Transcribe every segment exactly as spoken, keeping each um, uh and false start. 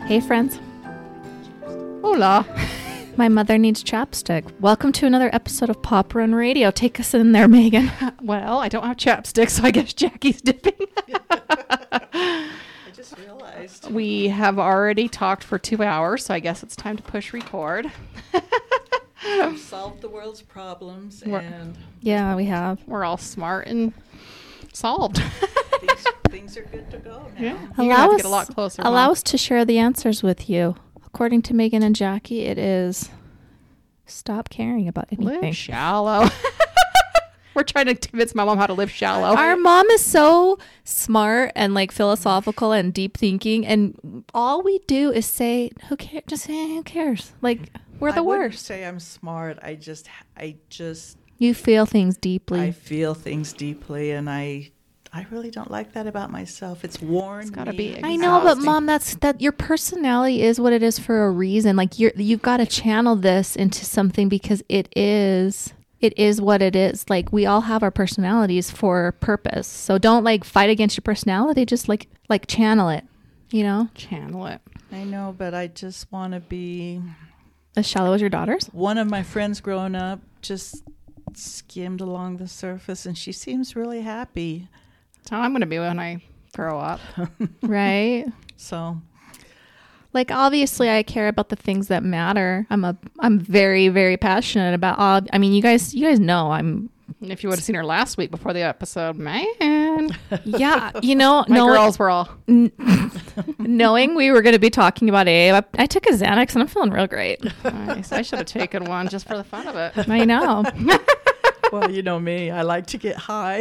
Hey, friends. Hola. My mother needs chapstick. Welcome to another episode of Pop Run Radio. Take us in there, Megan. Well, I don't have chapstick, so I guess Jackie's dipping. I just realized. We have already talked for two hours, so I guess it's time to push record. We've solved the world's problems, We're- and Yeah, we have. We're all smart and solved. things, things are good to go now. Yeah. You're gonna have to get a lot closer. allow Mom. us to share the answers with you. According to Megan and Jackie, it is stop caring about anything. Live shallow. We're trying to convince my mom how to live shallow. Our mom is so smart and like philosophical and deep thinking, and all we do is say, "Who cares? Just say, who cares?" Like we're the I wouldn't worst. say I'm smart. I just, I just, You feel things deeply. I feel things deeply, and I, I really don't like that about myself. It's worn. It's gotta me be I know, but exhausting. Mom, that's that. Your personality is what it is for a reason. Like you're, you've got to channel this into something because it is, it is what it is. Like we all have our personalities for a purpose. So don't like fight against your personality. Just like, like channel it. You know, Channel it. I know, but I just want to be. as shallow as your daughters. One of my friends growing up just skimmed along the surface, and she seems really happy. That's how I'm going to be when I grow up. Right. So Like obviously I care about the things that matter. I'm a I'm very, very passionate about all I mean you guys you guys know I'm And if you would have seen her last week before the episode, man, yeah, you know, my no girls were all, knowing we were going to be talking about Abe, I, I took a Xanax and I'm feeling real great. nice. I should have taken one just for the fun of it. I know. well, you know me. I like to get high.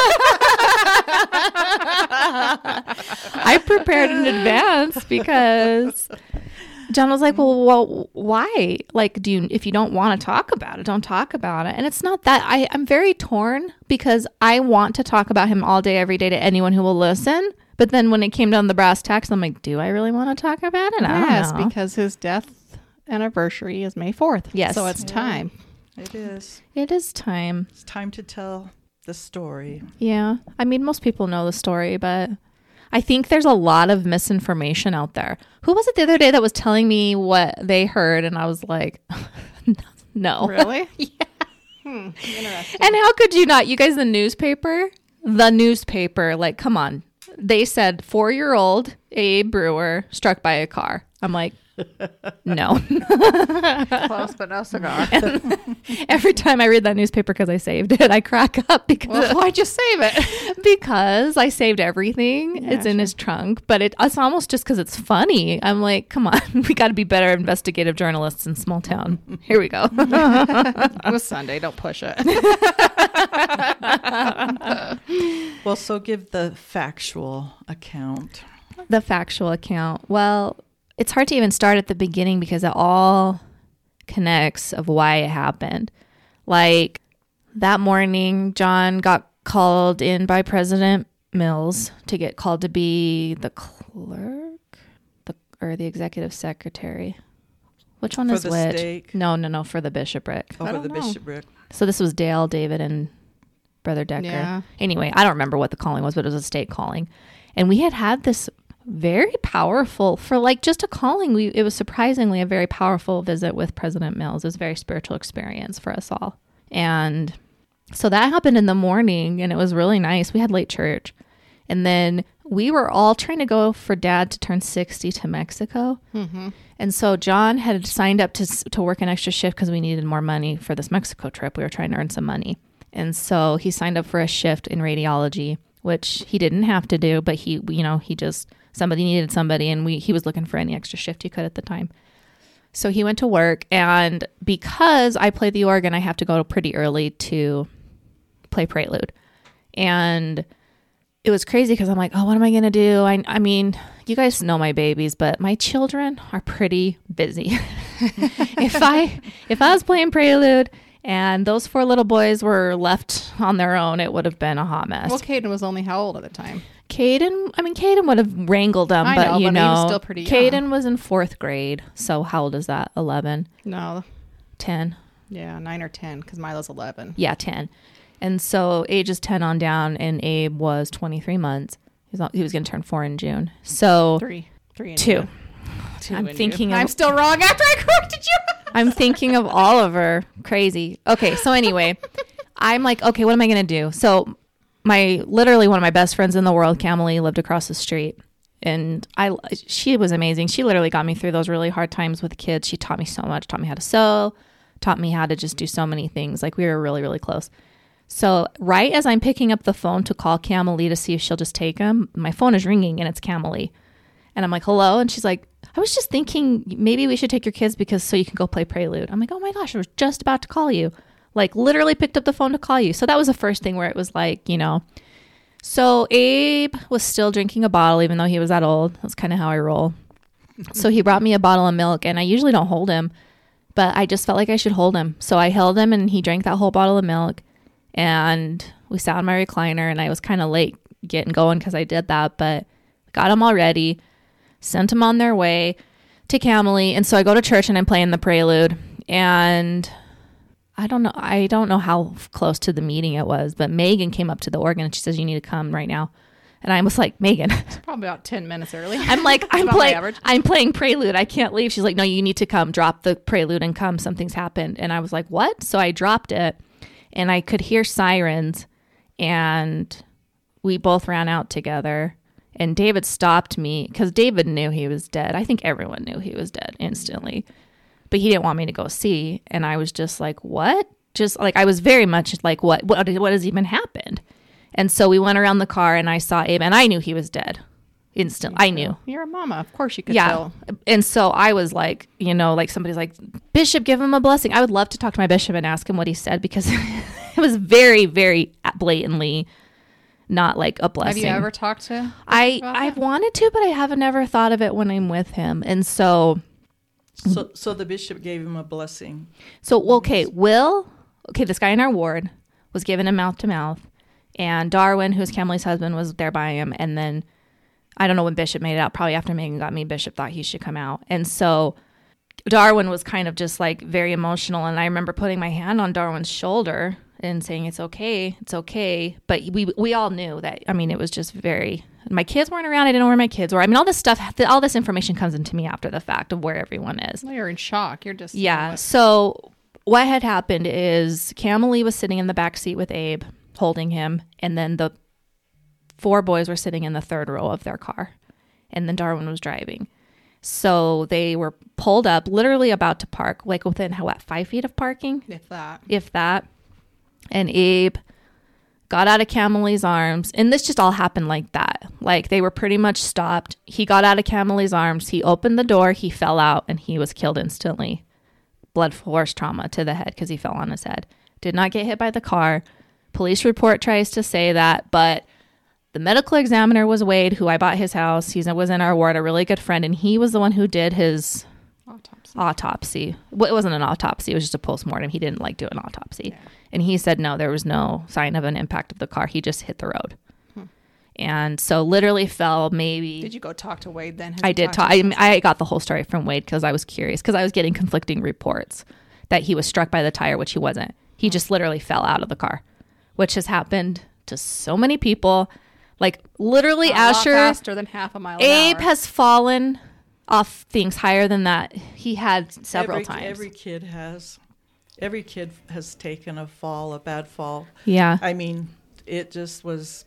I prepared in advance because John was like, well, well, why? Like, do you, if you don't want to talk about it, don't talk about it. And it's not that I, I'm very torn because I want to talk about him all day, every day to anyone who will listen. But then when it came down to the brass tacks, I'm like, do I really want to talk about it? I don't Yes, know. because his death anniversary is May fourth. Yes. So it's Yeah. time. It is. It is time. It's time to tell the story. Yeah. I mean, most people know the story, but I think there's a lot of misinformation out there. Who was it the other day that was telling me what they heard? And I was like, no. Really? Yeah. Hmm. Interesting. And how could you not? You guys, the newspaper, the newspaper, like, come on. They said four-year-old Abe Brewer struck by a car. I'm like, no. Close, but no cigar. Every time I read that newspaper because I saved it, I crack up because Well, why'd you save it? because I saved everything. Yeah, it's in sure. his trunk, but it, it's almost just because it's funny. I'm like, come on, we got to be better investigative journalists in small town. Here we go. It was Sunday. Don't push it. Well, so give the factual account. The factual account. Well, it's hard to even start at the beginning because it all connects of why it happened. Like that morning, John got called in by President Mills to get called to be the clerk the, or the executive secretary. Which one For is the which? stake. No, no, no, for the bishopric. Over don't the know. bishopric. So this was Dale, David, and Brother Decker. Yeah. Anyway, I don't remember what the calling was, but it was a state calling. And we had had this very powerful, for like just a calling, we it was surprisingly a very powerful visit with President Mills. It was a very spiritual experience for us all. And so that happened in the morning, and it was really nice. We had late church. And then we were all trying to go for Dad to turn sixty to Mexico. Mm-hmm. And so John had signed up to to work an extra shift because we needed more money for this Mexico trip. We were trying to earn some money. And so he signed up for a shift in radiology, which he didn't have to do, but he, you know, he just, somebody needed somebody, and we he was looking for any extra shift he could at the time. So he went to work, and because I play the organ, I have to go pretty early to play Prelude. And it was crazy because I'm like, oh, what am I going to do? I, I mean, you guys know my babies, but my children are pretty busy. if I if I was playing Prelude and those four little boys were left on their own, it would have been a hot mess. Well, Caden was only how old at the time? Caden, I mean, Caden would have wrangled them, I but know, you but he know, was still pretty young. Caden was in fourth grade. So how old is that? eleven, No. ten? Yeah, nine or ten, because Milo's eleven. Yeah, ten. And so ages ten on down, and Abe was twenty-three months. He was, he was going to turn four in June. So Three. Three and two. too. I'm in thinking you. of- I'm still wrong after I corrected you. I'm thinking of Oliver. Crazy. Okay, so anyway, I'm like, okay, what am I going to do? So my, literally one of my best friends in the world, Camille, lived across the street. And I, she was amazing. She literally got me through those really hard times with kids. She taught me so much, taught me how to sew, taught me how to just do so many things. Like we were really, really close. So right as I'm picking up the phone to call Camille to see if she'll just take him, my phone is ringing and it's Camille. And I'm like, hello. And she's like, I was just thinking maybe we should take your kids because so you can go play Prelude. I'm like, oh my gosh, I was just about to call you. Like literally picked up the phone to call you. So that was the first thing where it was like, you know. So Abe was still drinking a bottle even though he was that old. That's kind of how I roll. So he brought me a bottle of milk and I usually don't hold him, but I just felt like I should hold him. So I held him and he drank that whole bottle of milk and we sat on my recliner and I was kind of late getting going because I did that, but got him all ready, sent him on their way to Camille. And so I go to church and I'm playing the Prelude and I don't know. I don't know how close to the meeting it was, but Megan came up to the organ and she says, you need to come right now. And I was like, Megan, Probably about ten minutes early. I'm like, I'm about my playing, average. I'm playing Prelude. I can't leave. She's like, no, you need to come, drop the Prelude and come. Something's happened. And I was like, what? So I dropped it and I could hear sirens and we both ran out together and David stopped me because David knew he was dead. I think everyone knew he was dead instantly. But he didn't want me to go see. And I was just like, what? Just like, I was very much like, what, what, what has even happened? And so we went around the car and I saw Abe and I knew he was dead instantly. I knew. You're a mama. Of course you could Yeah. tell. And so I was like, you know, like somebody's like, Bishop, give him a blessing. I would love to talk to my bishop and ask him what he said because it was very, very blatantly not like a Have blessing. you ever talked to? I, about I've that? wanted to, but I haven't never thought of it when I'm with him. And so So, so the bishop gave him a blessing. So, well, okay, Will, okay, this guy in our ward was given him mouth to mouth, and Darwin, who's Camille's husband, was there by him. And then I don't know when Bishop made it out, probably after Megan got me, Bishop thought he should come out. And so Darwin was kind of just like very emotional. And I remember putting my hand on Darwin's shoulder and saying, it's okay, it's okay. But we we all knew that, I mean, it was just very, my kids weren't around. I didn't know where my kids were. I mean, all this stuff, all this information comes into me after the fact of where everyone is. Well, you're in shock. You're just Yeah. So what had happened is Camille was sitting in the back seat with Abe, holding him, and then the four boys were sitting in the third row of their car, and then Darwin was driving. So they were pulled up, literally about to park, like within how what five feet of parking, if that. if that. And Abe got out of Camille's arms, and this just all happened like that. Like they were pretty much stopped. He got out of Camille's arms. He opened the door. He fell out, and he was killed instantly. Blood force trauma to the head because he fell on his head. Did not get hit by the car. Police report tries to say that, but the medical examiner was Wade, who I bought his house. He was in our ward, a really good friend, and he was the one who did his Autopsy. autopsy. Well, it wasn't an autopsy. It was just a postmortem. He didn't like do an autopsy. Yeah. And he said, no, there was no sign of an impact of the car. He just hit the road. Hmm. And so literally fell maybe. Did you go talk to Wade then? Has I he did talked talk. to you I, I got the whole story from Wade because I was curious because I was getting conflicting reports that he was struck by the tire, which he wasn't. He just literally fell out of the car, which has happened to so many people. Like literally, since? A lot Asher, faster than half a mile an Abe hour. has fallen off things higher than that. He had several every, times. Every kid has. Every kid has taken a fall, a bad fall. yeah. I mean, it just was,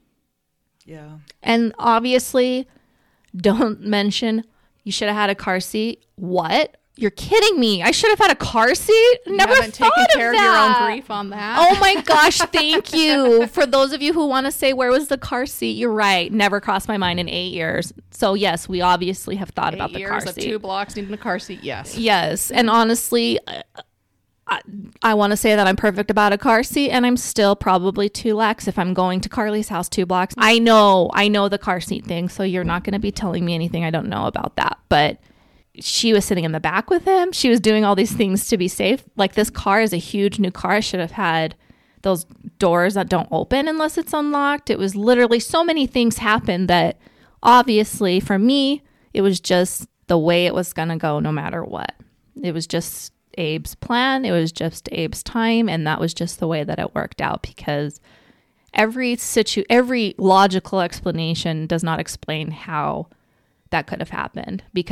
yeah. And obviously, don't mention you should have had a car seat. What? You're kidding me. I should have had a car seat? You Never haven't thought taken of care that. of your own grief on that. Oh my gosh, thank you. For those of you who want to say, where was the car seat? You're right. Never crossed my mind in eight years. So, yes, we obviously have thought Eight about the years car of seat. two blocks needing a car seat. Yes. Yes. And honestly, I, I, I want to say that I'm perfect about a car seat, and I'm still probably two lax if I'm going to Carly's house two blocks. I know, I know the car seat thing, so you're not going to be telling me anything I don't know about that. But she was sitting in the back with him. She was doing all these things to be safe. Like, this car is a huge new car. It should have had those doors that don't open unless it's unlocked. It was literally so many things happened that obviously for me, it was just the way it was going to go no matter what. It was just Abe's plan. It was just Abe's time. And that was just the way that it worked out, because every situ, every logical explanation does not explain how that could have happened, because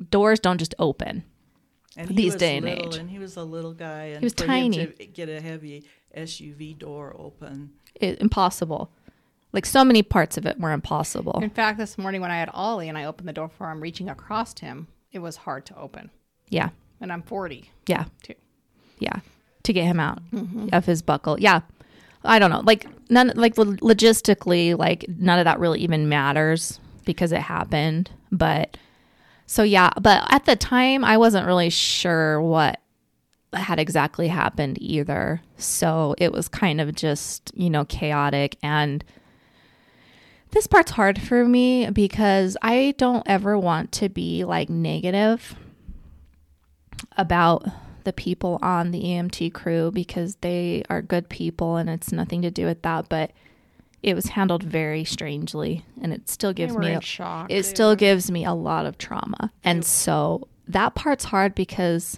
doors don't just open. And he these was day and little, age. And he was a little guy. And He was for tiny. Him to get a heavy S U V door open. It, impossible. Like so many parts of it were impossible. In fact, this morning when I had Ollie and I opened the door for him, reaching across him, it was hard to open. Yeah. And I'm forty. Yeah. Too. Yeah. To get him out Mm-hmm. of his buckle. Yeah. I don't know. Like none, like lo- logistically, like none of that really even matters because it happened. But so, yeah. But at the time, I wasn't really sure what had exactly happened either. So it was kind of just, you know, chaotic. And this part's hard for me because I don't ever want to be like negative about the people on the E M T crew because they are good people and it's nothing to do with that. But it was handled very strangely and it still gives They were me in a, shock. it They still were- gives me a lot of trauma. And so that part's hard because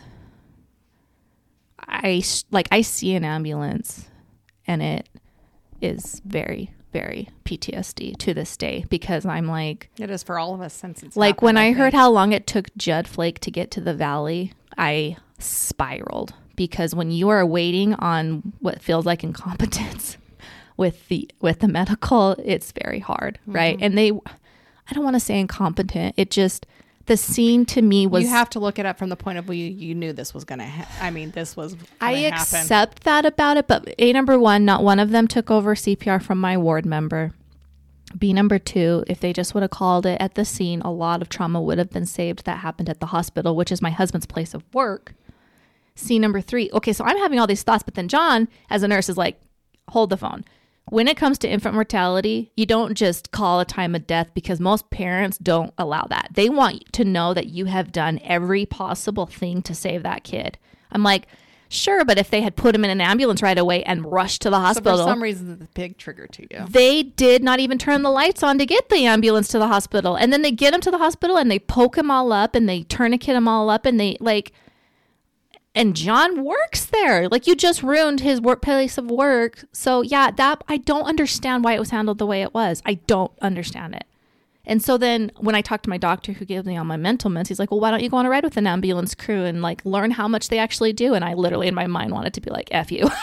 I s- like I see an ambulance and it is very, very P T S D to this day because I'm like, It is for all of us since it's like happened, when I, heard think. how long it took Judd Flake to get to the valley, I spiraled because when you are waiting on what feels like incompetence with the with the medical, it's very hard, right? And they, I don't want to say incompetent. It just the scene to me was You have to look it up from the point of view you knew this was going to ha- I mean, this was gonna I happen. accept that about it, but A number one, not one of them took over C P R from my ward member. B number two, if they just would have called it at the scene, a lot of trauma would have been saved that happened at the hospital, which is my husband's place of work. C number three, okay, so I'm having all these thoughts, but then John, as a nurse, is like, hold the phone. When it comes to infant mortality, you don't just call a time of death because most parents don't allow that. They want to know that you have done every possible thing to save that kid. I'm like, sure, but if they had put him in an ambulance right away and rushed to the So hospital, for some reason, the big trigger to you. they did not even turn the lights on to get the ambulance to the hospital. And then they get him to the hospital and they poke him all up and they tourniquet him all up and they like, and John works there. Like you just ruined his workplace of work. So yeah, that I don't understand why it was handled the way it was. I don't understand it. And so then when I talked to my doctor who gave me all my mental meds, he's like, well, why don't you go on a ride with an ambulance crew and like learn how much they actually do? And I literally in my mind wanted to be like, F you.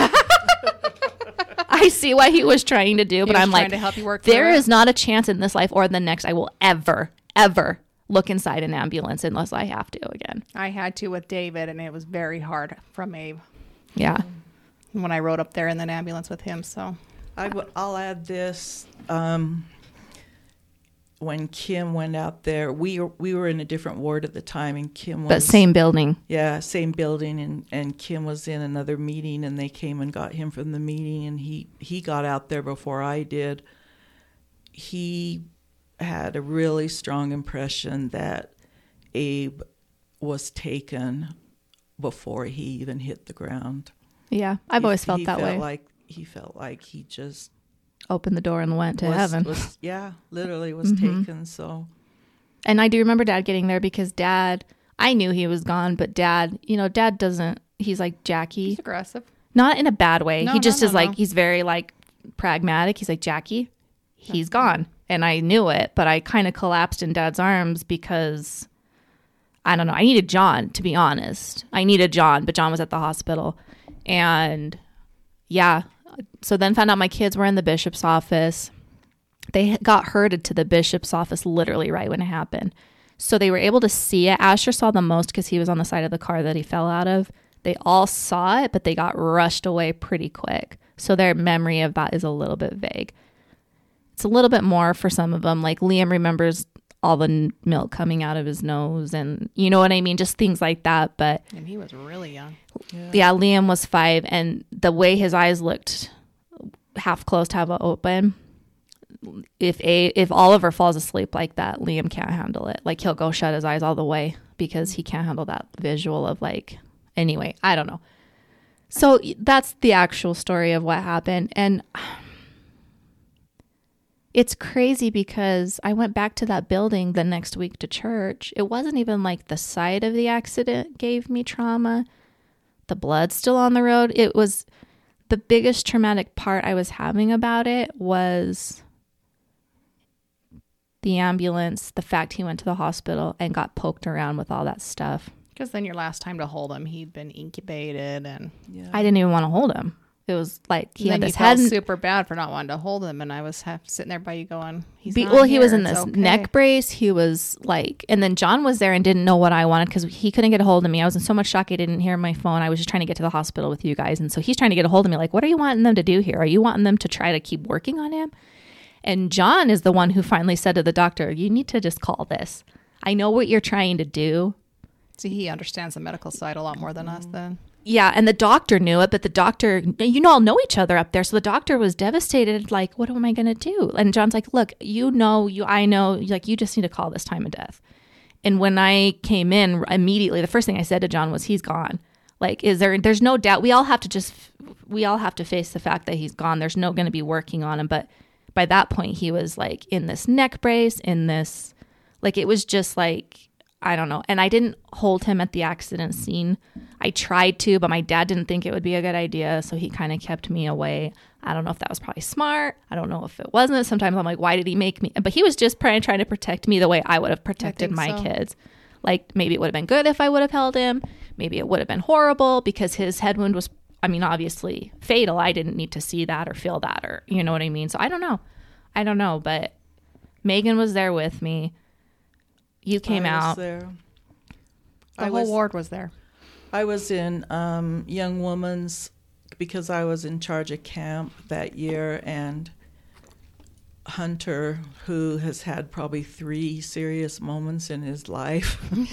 I see what he was trying to do, but was I'm trying like, to help you work there through it. is not a chance in this life or the next I will ever, ever look inside an ambulance unless I have to again. I had to with David, and it was very hard from Abe Yeah. when I rode up there in an ambulance with him. So I w- I'll add this. Um, when Kim went out there, we were, we were in a different ward at the time, and Kim was But same building. yeah, same building, and, and Kim was in another meeting, and they came and got him from the meeting, and he, he got out there before I did. He had a really strong impression that Abe was taken before he even hit the ground. Yeah. I've He- always felt he that felt way. Like he felt like he just Opened the door and went to was, heaven. was yeah, literally was Mhm. taken. So And I do remember Dad getting there because Dad, I knew he was gone, but Dad, you know, Dad doesn't, he's like Jackie, he's aggressive. not in a bad way. No, he no, just no, is like, no. he's very like pragmatic. He's like, Jackie, he's gone. And I knew it, but I kind of collapsed in Dad's arms because I don't know. I needed John, to be honest. I needed John, but John was at the hospital. And yeah, so then found out my kids were in the bishop's office. They got herded to the bishop's office literally right when it happened. So they were able to see it. Asher saw the most because he was on the side of the car that he fell out of. They all saw it, but they got rushed away pretty quick. So their memory of that is a little bit vague. It's a little bit more for some of them. Like Liam remembers all the n- milk coming out of his nose and you know what I mean? Just things like that. But And he was really young. yeah, yeah, Liam was five and the way his eyes looked half closed, half open. If a if Oliver falls asleep like that, Liam can't handle it. Like he'll go shut his eyes all the way because he can't handle that visual of like, anyway, I don't know. So that's the actual story of what happened. And it's crazy because I went back to that building the next week to church. It wasn't even like the site of the accident gave me trauma. The blood's still on the road. It was the biggest traumatic part I was having about it was the ambulance, the fact he went to the hospital and got poked around with all that stuff. Because then your last time to hold him, he'd been incubated, and Yeah. I didn't even want to hold him. It was like he and had then this you felt head. super bad for not wanting to hold him, and I was ha- sitting there by you going, he's Be, not well, he was here, in it's this okay. neck brace. He was like, and then John was there and didn't know what I wanted because he couldn't get a hold of me. I was in so much shock I didn't hear my phone. I was just trying to get to the hospital with you guys, and so he's trying to get a hold of me. Like, what are you wanting them to do here? Are you wanting them to try to keep working on him? And John is the one who finally said to the doctor, "You need to just call this. I know what you're trying to do." See, he understands the medical side a lot more than Mm. us then. Yeah, and the doctor knew it, but the doctor, you know, all know each other up there. So the doctor was devastated, like, what am I going to do? And John's like, look, you know, you, I know, like, you just need to call this time of death. And when I came in immediately, the first thing I said to John was, he's gone. Like, is there, there's no doubt. We all have to just, we all have to face the fact that he's gone. There's no going to be working on him. But by that point, he was like in this neck brace, in this, like, it was just like, I don't know. And I didn't hold him at the accident scene. I tried to, but my dad didn't think it would be a good idea. So he kind of kept me away. I don't know if that was probably smart. I don't know if it wasn't. Sometimes I'm like, why did he make me? But he was just trying, trying to protect me the way I would have protected think my so. kids. Like maybe it would have been good if I would have held him. Maybe it would have been horrible because his head wound was, I mean, obviously fatal. I didn't need to see that or feel that or, you know what I mean? So I don't know. I don't know. But Megan was there with me. You came I was out. there. The I whole was, ward was there. I was in um, Young Woman's because I was in charge of camp that year, and Hunter, who has had probably three serious moments in his life, and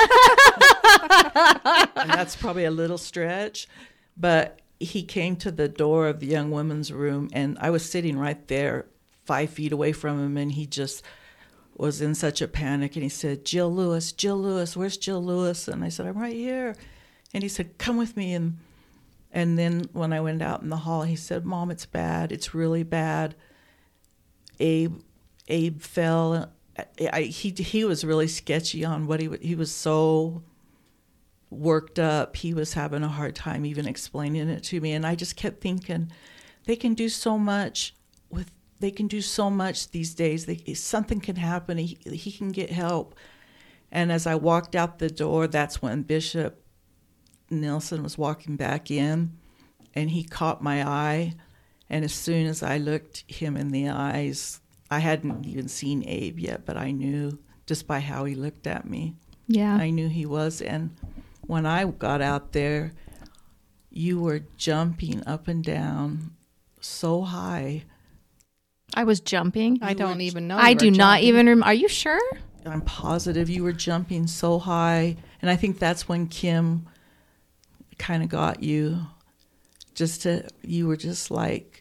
that's probably a little stretch, but he came to the door of the Young Women's room, and I was sitting right there, five feet away from him, and he just was in such a panic, and he said, Jill Lewis, Jill Lewis, where's Jill Lewis? And I said, I'm right here. And he said, come with me. And and then when I went out in the hall, he said, Mom, it's bad. It's really bad. Abe Abe fell. I, I, he he was really sketchy on what he he was so worked up. He was having a hard time even explaining it to me, and I just kept thinking, they can do so much with. They can do so much these days. They, something can happen. He, he can get help. And as I walked out the door, that's when Bishop Nelson was walking back in, and he caught my eye. And as soon as I looked him in the eyes, I hadn't even seen Abe yet, but I knew just by how he looked at me. Yeah. I knew he was. And when I got out there, you were jumping up and down so high. I was jumping. I You don't were- even know. I you do were not jumping. even remember. Are you sure? I'm positive you were jumping so high. And I think that's when Kim kind of got you. Just to, you were just like,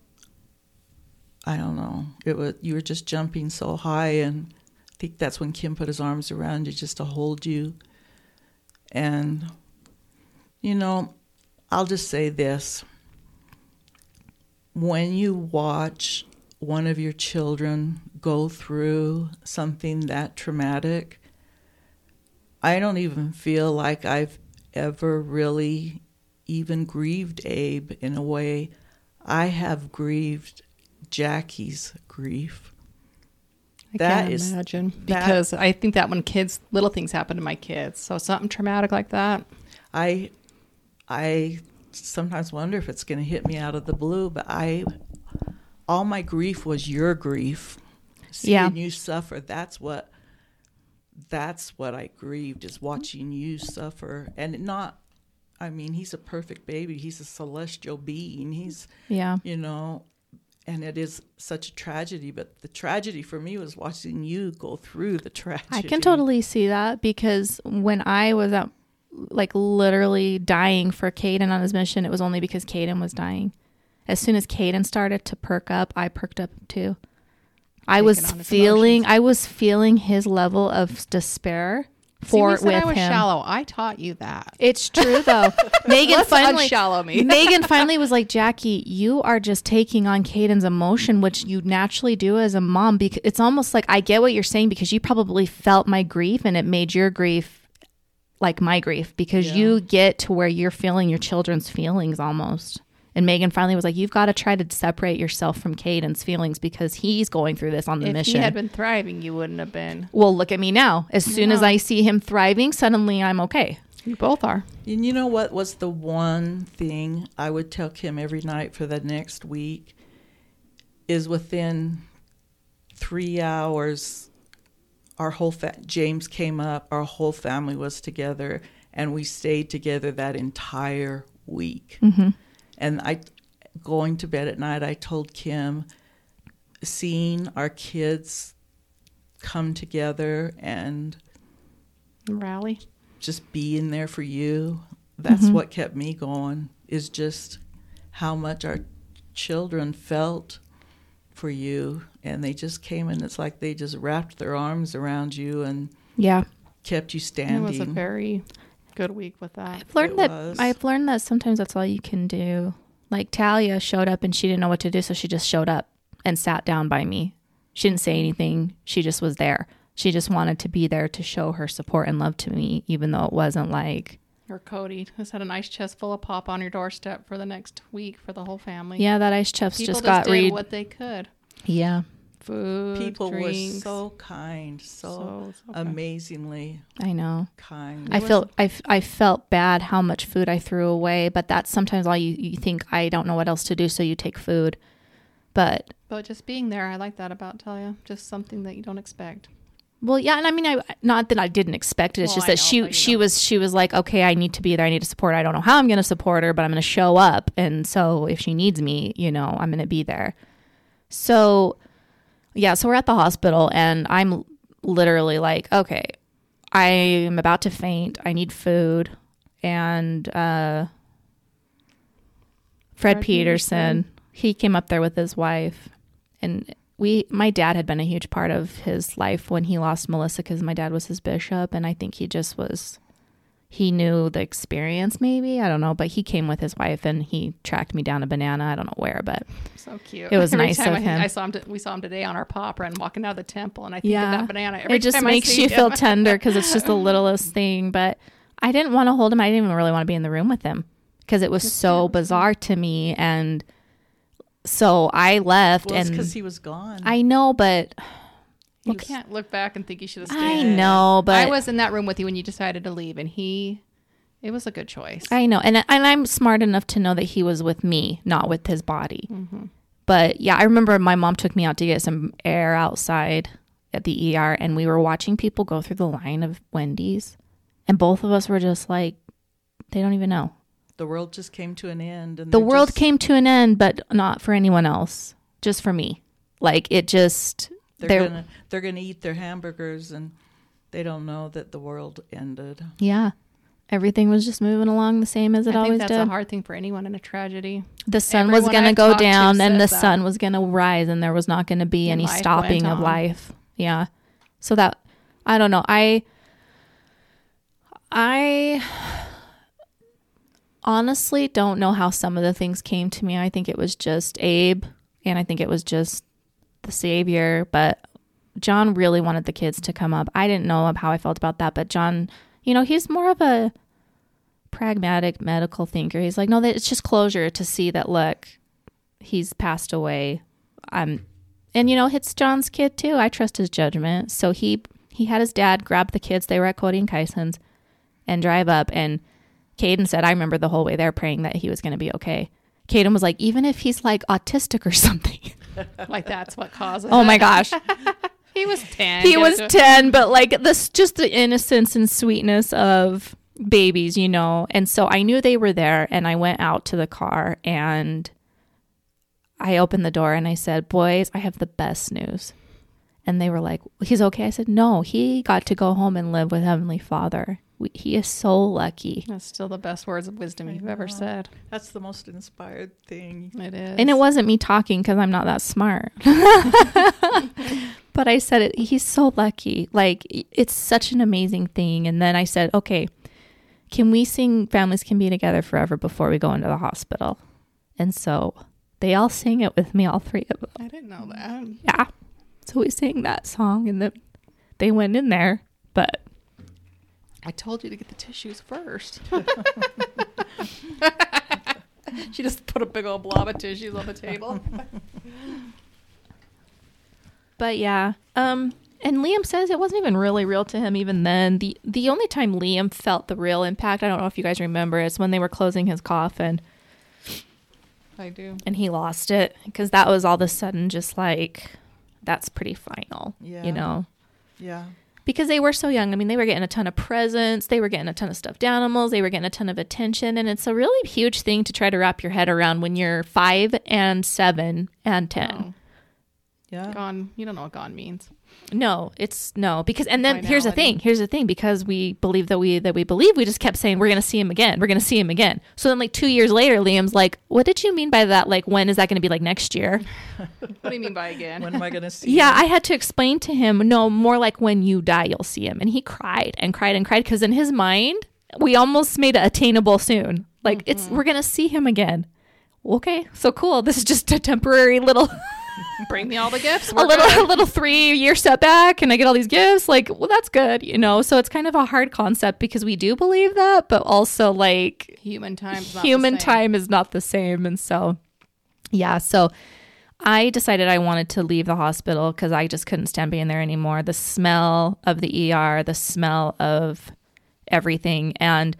I don't know. It was, you were just jumping so high. And I think that's when Kim put his arms around you just to hold you. And, you know, I'll just say this. When you watch one of your children go through something that traumatic, I don't even feel like I've ever really even grieved Abe in a way. I have grieved Jackie's grief. I That can't is- imagine that- because I think that when kids, little things happen to my kids, so something traumatic like that. I I sometimes wonder if it's going to hit me out of the blue, but I all my grief was your grief. Seeing Yeah. you suffer, that's what that's what I grieved, is watching you suffer. And not, I mean, he's a perfect baby. He's a celestial being. He's, Yeah. you know, and it is such a tragedy, but the tragedy for me was watching you go through the tragedy. I can totally see that because when I was out, like literally dying for Caden on his mission, it was only because Caden was dying. As soon as Caden started to perk up, I perked up too. I Taking was on his feeling, emotions. I was feeling his level of despair See, for we said with I was him. shallow. I taught you that. It's true though. Megan Let's finally unshallow me. Megan finally was like, Jackie, you are just taking on Caden's emotion, which you naturally do as a mom. Because it's almost like I get what you're saying because you probably felt my grief and it made your grief like my grief because Yeah. you get to where you're feeling your children's feelings almost. And Megan finally was like, you've got to try to separate yourself from Caden's feelings because he's going through this on the if mission. he had been thriving, you wouldn't have been. Well, look at me now. As soon as I see him thriving, suddenly I'm okay. You both are. And you know what was the one thing I would tell Kim every night for the next week is within three hours, our whole fa- James came up, our whole family was together, and we stayed together that entire week. Mm-hmm. And I, going to bed at night, I told Kim, seeing our kids come together and Rally. just being there for you, that's Mm-hmm. what kept me going, is just how much our children felt for you. And they just came and it's like they just wrapped their arms around you and Yeah. kept you It standing. was a very good week with that. I've learned It that was. I've learned that sometimes that's all you can do. Like Talia showed up and she didn't know what to do, so she just showed up and sat down by me. She didn't say anything. She just was there. She just wanted to be there to show her support and love to me, even though it wasn't like, Or Cody just had a nice chest full of pop on your doorstep for the next week for the whole family. yeah, that ice chest People just just got did read. what they could. Yeah, Food, People drinks. were so kind, so, So, so kind. amazingly I know. kind. I felt I, f- I felt bad how much food I threw away, but that's sometimes all you, you think, I don't know what else to do, so you take food. But, But just being there, I like that about Talia. Just something that you don't expect. well, yeah, and I mean, I not that I didn't expect it. It's Well, just I that know, she but you she know. was she was like, okay, I need to be there. I need to support her. I don't know how I'm going to support her, but I'm going to show up. And so if she needs me, you know, I'm going to be there. So, yeah, so we're at the hospital, and I'm literally like, okay, I am about to faint. I need food. And uh, Fred, Fred Peterson, Peterson. he came up there with his wife. And we, my dad had been a huge part of his life when he lost Melissa, because my dad was his bishop. And I think he just was, he knew the experience maybe. I don't know. But he came with his wife and he tracked me down a banana. I don't know where, but So cute. It was Every nice time of I, him. I saw him. T- we saw him today on our pop run, walking out of the temple, and I think Yeah. of that banana. Every it just time I makes see you him. feel tender because it's just the littlest thing. But I didn't want to hold him. I didn't even really want to be in the room with him because it was Just so dance. bizarre to me. And so I left, well, it's and because he was gone. I know, but You Look- can't look back and think you should have I stayed. know, but I was in that room with you when you decided to leave, and he, it was a good choice. I know, and and I'm smart enough to know that he was with me, not with his body. Mm-hmm. But yeah, I remember my mom took me out to get some air outside at the E R, and we were watching people go through the line of Wendy's, and both of us were just like, they don't even know. the world just came to an end. And The they're world just- came to an end, but not for anyone else, just for me. Like it just, They're, they're- gonna they're gonna eat their hamburgers, and they don't know that the world ended. yeah, everything was just moving along the same as it I think always that's did. a hard thing for anyone in a tragedy. The sun was Everyone going to I've go talked to down and the says that. sun was going to rise, and there was not going to be And any life stopping went of on. life. Yeah. So that, I don't know. I, I honestly don't know how some of the things came to me. I think it was just Abe, and I think it was just the Savior, but John really wanted the kids to come up. I didn't know how I felt about that, but John, you know, he's more of a pragmatic medical thinker. He's like, no, that it's just closure to see that, look, he's passed away. Um, and you know, it's John's kid too. I trust his judgment. So he, he had his dad grab the kids. They were at Cody and Kyson's and drive up. And Caden said, I remember the whole way there praying that he was going to be okay. Caden was like, even if he's like autistic or something. Like that's what causes. Oh it. my gosh. He was ten. He Get was to- ten, but like this, just the innocence and sweetness of babies, you know. And so I knew they were there, and I went out to the car and I opened the door and I said, boys, I have the best news. And they were like, he's okay. I said, no, he got to go home and live with Heavenly Father. We, he is so lucky. That's still the best words of wisdom you've ever know. said. That's the most inspired thing. It is. And it wasn't me talking because I'm not that smart. But I said, it, he's so lucky. Like, it's such an amazing thing. And then I said, okay, can we sing Families Can Be Together Forever before we go into the hospital? And so they all sang it with me, all three of them. I didn't know that. Yeah. So we sang that song, and then they went in there. But I told you to get the tissues first. She just put a big old blob of tissues on the table. But yeah, um, and Liam says it wasn't even really real to him even then. The the only time Liam felt the real impact, I don't know if you guys remember, is when they were closing his coffin. I do. And he lost it because that was all of a sudden just like, that's pretty final, Yeah. you know? Yeah. Because they were so young. I mean, they were getting a ton of presents. They were getting a ton of stuffed animals. They were getting a ton of attention. And it's a really huge thing to try to wrap your head around when you're five and seven and ten. Oh. Yeah. Gone. You don't know what gone means. No, it's no. Because, and then here's the Finality. thing. Here's the thing. Because we believe that we, that we believe, we just kept saying, we're going to see him again. We're going to see him again. So then like two years later, Liam's like, what did you mean by that? Like, when is that going to be like next year? What do you mean by again? When am I going to see Yeah, him? I had to explain to him, no, more like when you die, you'll see him. And he cried and cried and cried because in his mind, we almost made it attainable soon. Like, Mm-hmm. it's we're going to see him again. Okay, so cool. This is just a temporary little, Bring me all the gifts. a We're little, good. a little three year setback, and I get all these gifts. Like, well, that's good, you know. So it's kind of a hard concept because we do believe that, but also like Human time's not human the same. time is not the same, and so yeah, so I decided I wanted to leave the hospital because I just couldn't stand being there anymore. The smell of the E R, the smell of everything. And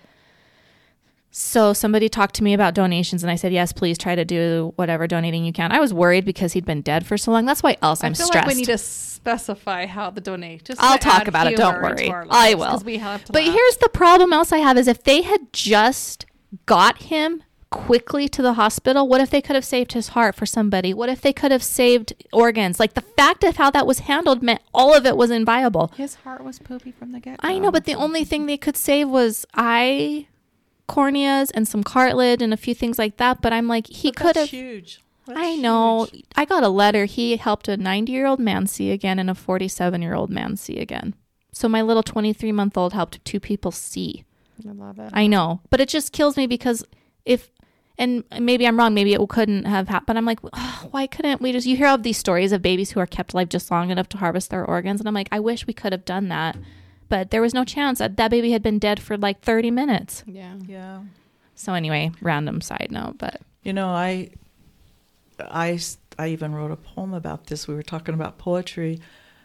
so somebody talked to me about donations, and I said, yes, please try to do whatever donating you can. I was worried because he'd been dead for so long. That's why else I'm I feel stressed. like we need to specify how the donate. Just I'll to talk add about it. Don't humor into worry. our I lives, will. 'cause we have to But laugh. here's the problem else I have is if they had just got him quickly to the hospital, what if they could have saved his heart for somebody? What if they could have saved organs? Like the fact of how that was handled meant all of it was inviolable. His heart was poopy from the get. I know, but the only thing they could save was eye corneas and some cartilage and a few things like that. But I'm like, he But could that's have. huge. That's I know. huge. I got a letter. He helped a ninety year old man see again and a forty-seven year old man see again. So my little twenty-three month old helped two people see. I love it. I know, but it just kills me because if, and maybe I'm wrong, maybe it couldn't have happened. I'm like, oh, why couldn't we just, you hear of these stories of babies who are kept alive just long enough to harvest their organs. And I'm like, I wish we could have done that, but there was no chance. That, that baby had been dead for like thirty minutes. Yeah. Yeah. So anyway, random side note, but You know, I, I, s- I even wrote a poem about this. We were talking about poetry.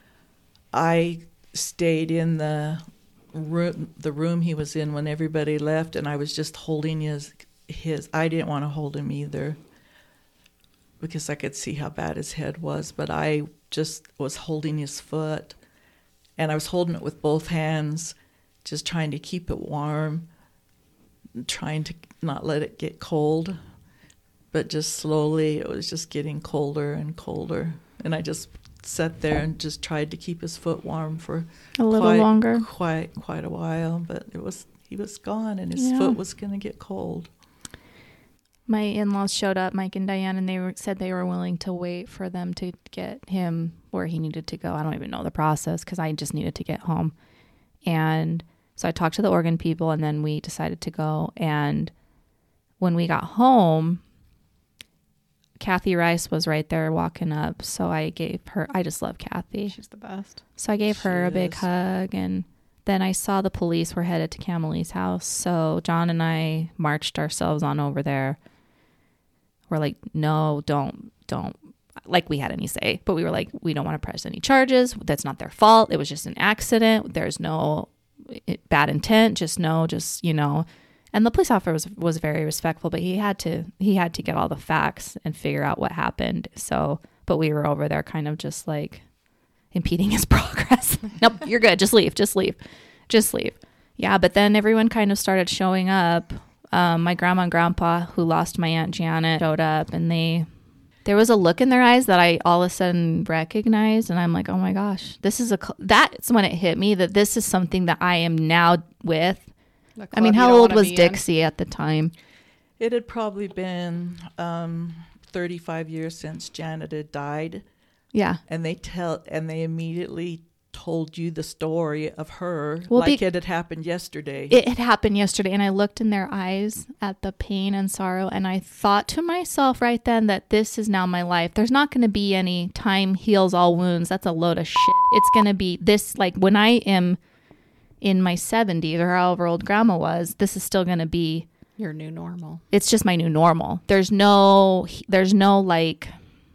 I stayed in the room, the room he was in when everybody left, and I was just holding his, his. I didn't want to hold him either, because I could see how bad his head was. But I just was holding his foot, and I was holding it with both hands, just trying to keep it warm, trying to not let it get cold. But just slowly, it was just getting colder and colder. And I just sat there and just tried to keep his foot warm for a little quite, longer. quite, quite a while. But it was he was gone, and his Yeah. foot was going to get cold. My in-laws showed up, Mike and Diane, and they were, said they were willing to wait for them to get him where he needed to go. I don't even know the process because I just needed to get home. And so I talked to the organ people, and then we decided to go. And when we got home, Kathy Rice was right there walking up. So I gave her, I just love Kathy. She's the best. So I gave her She a big is. hug, and then I saw the police were headed to Camille's house. So John and I marched ourselves on over there. We're like, no, don't, don't, like we had any say, but we were like, we don't want to press any charges. That's not their fault. It was just an accident. There's no i- bad intent. Just no, just, you know. And the police officer was, was very respectful, but he had to, he had to get all the facts and figure out what happened. So, but we were over there kind of just like impeding his progress. Nope, you're good. Just leave, just leave, just leave. Yeah. But then everyone kind of started showing up. Um, my grandma and grandpa, who lost my Aunt Janet, showed up, and they, there was a look in their eyes that I all of a sudden recognized. And I'm like, oh my gosh, this is a, cl- that's when it hit me that this is something that I am now with. The I mean, club you how don't old wanna was be in. Dixie at the time? It had probably been um, thirty-five years since Janet had died, Yeah. and they tell and they immediately told you the story of her Well, like be- it had happened yesterday. It had happened yesterday, and I looked in their eyes at the pain and sorrow, and I thought to myself right then that this is now my life. There's not going to be any time heals all wounds. That's a load of shit. It's going to be this, like when I am in my seventies or however old grandma was, this is still going to be Your new normal. It's just my new normal. There's no, there's no like,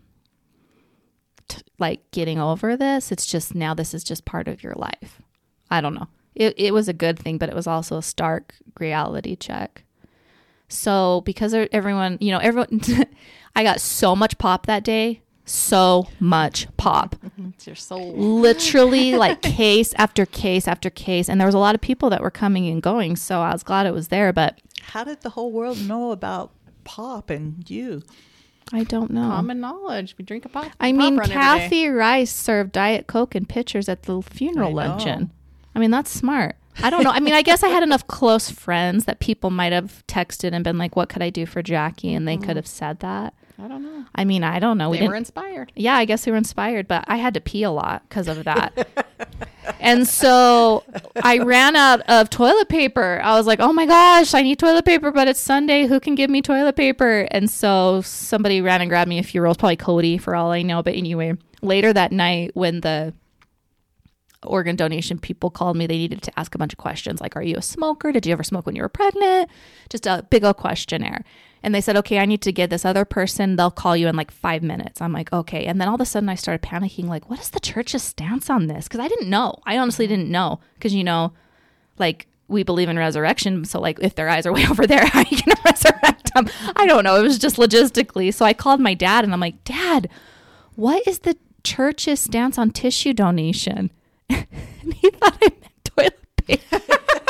t- like getting over this. It's just now this is just part of your life. I don't know. It it was a good thing, but it was also a stark reality check. So because everyone, you know, everyone, I got so much pop that day. So much pop. It's your soul. Literally like case after case after case. And there was a lot of people that were coming and going. So I was glad it was there, but How did the whole world know about pop and you? I don't know. Common knowledge. We drink a pop. I pop mean, run every day. Kathy Rice served Diet Coke and pitchers at the funeral I know. luncheon. I mean, that's smart. I don't know. I mean, I guess I had enough close friends that people might have texted and been like, what could I do for Jackie? And they Mm. could have said that. I don't know. I mean, I don't know. We They didn't. were inspired. Yeah, I guess we were inspired, but I had to pee a lot because of that. And so I ran out of toilet paper. I was like, oh my gosh, I need toilet paper, but it's Sunday. Who can give me toilet paper? And so somebody ran and grabbed me a few rolls, probably Cody for all I know. But anyway, later that night when the organ donation people called me, they needed to ask a bunch of questions like, are you a smoker? Did you ever smoke when you were pregnant? Just a big old questionnaire. And they said, okay, I need to get this other person. They'll call you in like five minutes. I'm like, okay. And then all of a sudden I started panicking, like, what is the church's stance on this? Because I didn't know. I honestly didn't know. Because, you know, like we believe in resurrection. So like if their eyes are way over there, how are you going to resurrect them? I don't know. It was just logistically. So I called my dad and I'm like, Dad, what is the church's stance on tissue donation? And he thought I meant toilet paper.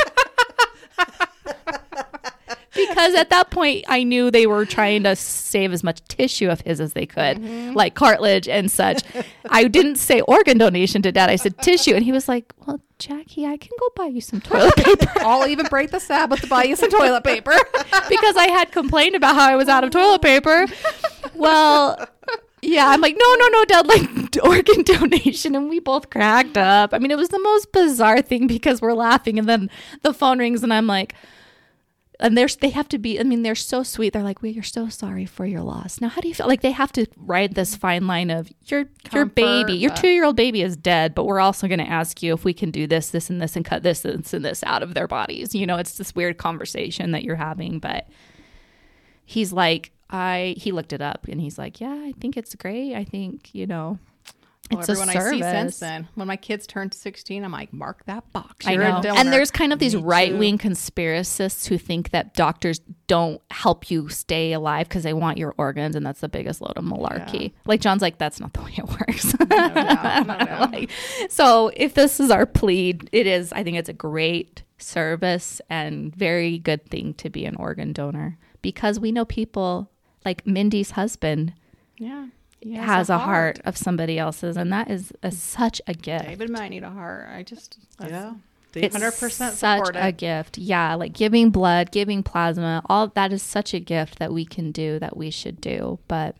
Because at that point, I knew they were trying to save as much tissue of his as they could, mm-hmm. like cartilage and such. I didn't say organ donation to Dad. I said tissue. And he was like, well, Jackie, I can go buy you some toilet paper. I'll even break the Sabbath to buy you some toilet paper. Because I had complained about how I was out of toilet paper. Well, yeah, I'm like, no, no, no, Dad, like organ donation. And we both cracked up. I mean, it was the most bizarre thing because we're laughing. And then the phone rings and I'm like, and they're, they have to be, I mean, they're so sweet. They're like, we are so sorry for your loss. Now, how do you feel? Like they have to ride this fine line of your your Comfort, baby, your but- two-year-old baby is dead, but we're also going to ask you if we can do this, this, and this, and cut this, this, and this out of their bodies. You know, it's this weird conversation that you're having. But he's like, I, he looked it up and he's like, yeah, I think it's great. I think, you know, Well, it's a everyone I see since service. then. When my kids turned sixteen, I'm like, mark that box. I You're a know. donor. And there's kind of these Me too. right-wing conspiracists who think that doctors don't help you stay alive because they want your organs, and that's the biggest load of malarkey. Yeah. Like John's like, that's not the way it works. No doubt, no doubt. Like, so if this is our plea, it is. I think it's a great service and very good thing to be an organ donor because we know people like Mindy's husband yeah. He has, a heart. of somebody else's, and that is a, such a gift. David might need a heart. I just, that's, Yeah. It's one hundred percent such support a it. gift. Yeah, like giving blood, giving plasma, all that is such a gift that we can do, that we should do. But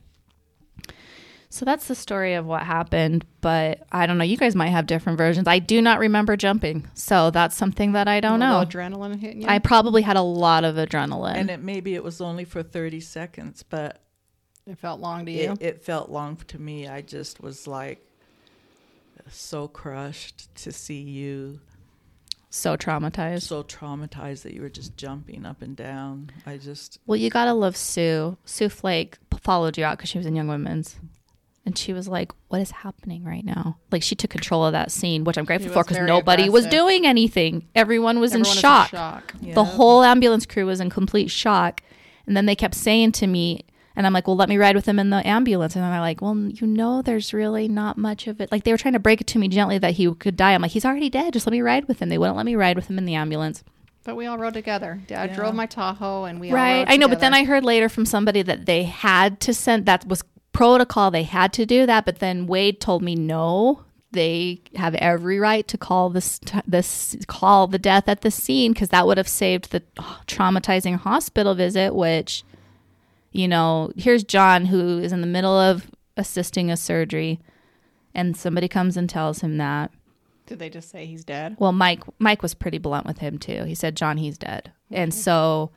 so that's the story of what happened. But I don't know. You guys might have different versions. I do not remember jumping. So that's something that I don't A know. little adrenaline hitting you. I probably had a lot of adrenaline. And it maybe it was only for thirty seconds, but it felt long to you. it, it felt long to me. I just was like so crushed to see you so traumatized. so traumatized that you were just jumping up and down. I just Well, you got to love Sue. Sue Flake p- followed you out because she was in Young Women's. And she was like, what is happening right now? Like, she took control of that scene, which I'm grateful She for was because very nobody was aggressive. doing anything. Everyone was Everyone in is shock. shock. yeah. The whole ambulance crew was in complete shock. And then they kept saying to me, and I'm like, well, let me ride with them in the ambulance. And then they're like, well, you know, there's really not much of it. Like, they were trying to break it to me gently that he could die. I'm like, he's already dead. Just let me ride with him. They wouldn't let me ride with him in the ambulance. But we all rode together. Dad Yeah. drove my Tahoe, and we all Right. rode I know, but then together. I heard later from somebody that they had to send, that was protocol. They had to do that. But then Wade told me, no, they have every right to call this, this call the death at the scene because that would have saved the traumatizing hospital visit, which, you know, here's John who is in the middle of assisting a surgery and somebody comes and tells him that. Did they just say he's dead? Well, Mike Mike was pretty blunt with him too. He said, John, he's dead. And so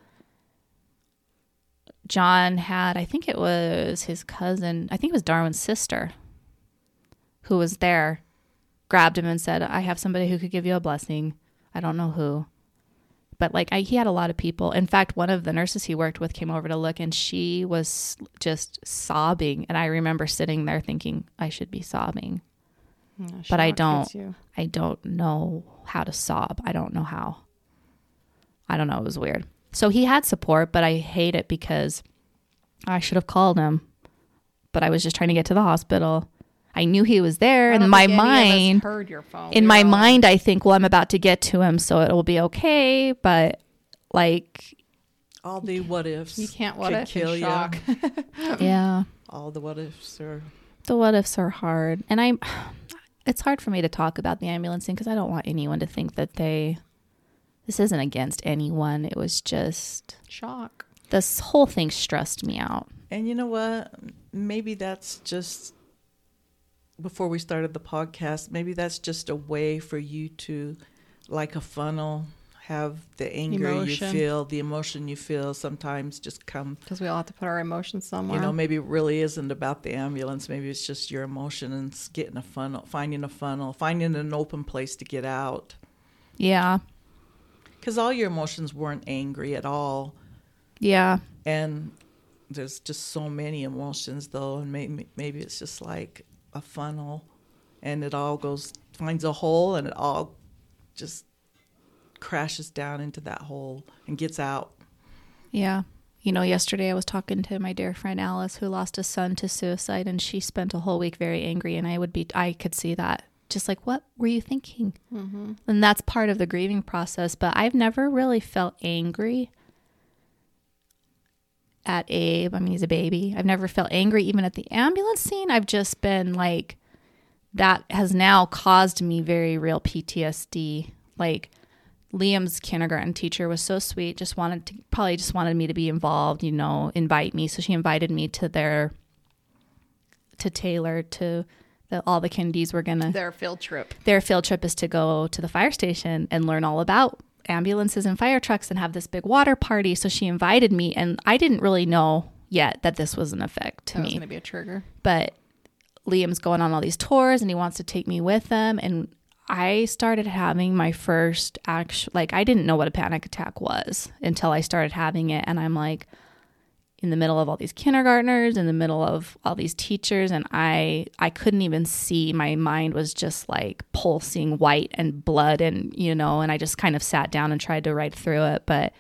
John had, I think it was his cousin, I think it was Darwin's sister who was there, grabbed him and said, I have somebody who could give you a blessing. I don't know who. but like I, he had a lot of people. In fact, one of the nurses he worked with came over to look, and she was just sobbing. And I remember sitting there thinking, I should be sobbing, Yeah, but I shock don't. hits you. I don't know how to sob. I don't know how. I don't know. It was weird. So he had support, but I hate it because I should have called him, but I was just trying to get to the hospital. I knew he was there I in don't my think any of us mind. heard your phone. In We my were all- mind, I think, well, I'm about to get to him, so it will be okay. But like, All the what ifs. You can't what could if kill in you. shock. yeah, All the what ifs are. the what ifs are hard, and I'm. It's hard for me to talk about the ambulance thing because I don't want anyone to think that they. This isn't against anyone. It was just Shock. this whole thing stressed me out. And you know what? Maybe that's just, before we started the podcast, maybe that's just a way for you to, like a funnel, have the anger Emotion. you feel, the emotion you feel sometimes just come, Because we all have to put our emotions somewhere. you know, maybe it really isn't about the ambulance. Maybe it's just your emotion and it's getting a funnel, finding a funnel, finding an open place to get out. Yeah, Because all your emotions weren't angry at all. yeah, And there's just so many emotions, though, and maybe maybe it's just like a funnel, and it all goes finds a hole, and it all just crashes down into that hole and gets out. yeah. You know, yesterday I was talking to my dear friend Alice, who lost a son to suicide, and she spent a whole week very angry. And I would be, I could see that, just like, what were you thinking? Mm-hmm. And that's part of the grieving process. But I've never really felt angry at Abe. I mean, he's a baby. I've never felt angry even at the ambulance scene. I've just been like, that has now caused me very real P T S D. Like, Liam's kindergarten teacher was so sweet, just wanted to, probably just wanted me to be involved, you know, invite me. So she invited me to their, to Taylor, to the, all the kindies were going to, Their field trip. their field trip is to go to the fire station and learn all about ambulances and fire trucks and have this big water party. So she invited me, and I didn't really know yet that this was an effect to That was me. going to be a trigger. But Liam's going on all these tours and he wants to take me with him. And I started having my first actual, like, I didn't know what a panic attack was until I started having it. And I'm like, in the middle of all these kindergartners, in the middle of all these teachers, and I I couldn't even see. My mind was just like pulsing white and blood, and you know, and I just kind of sat down and tried to write through it, but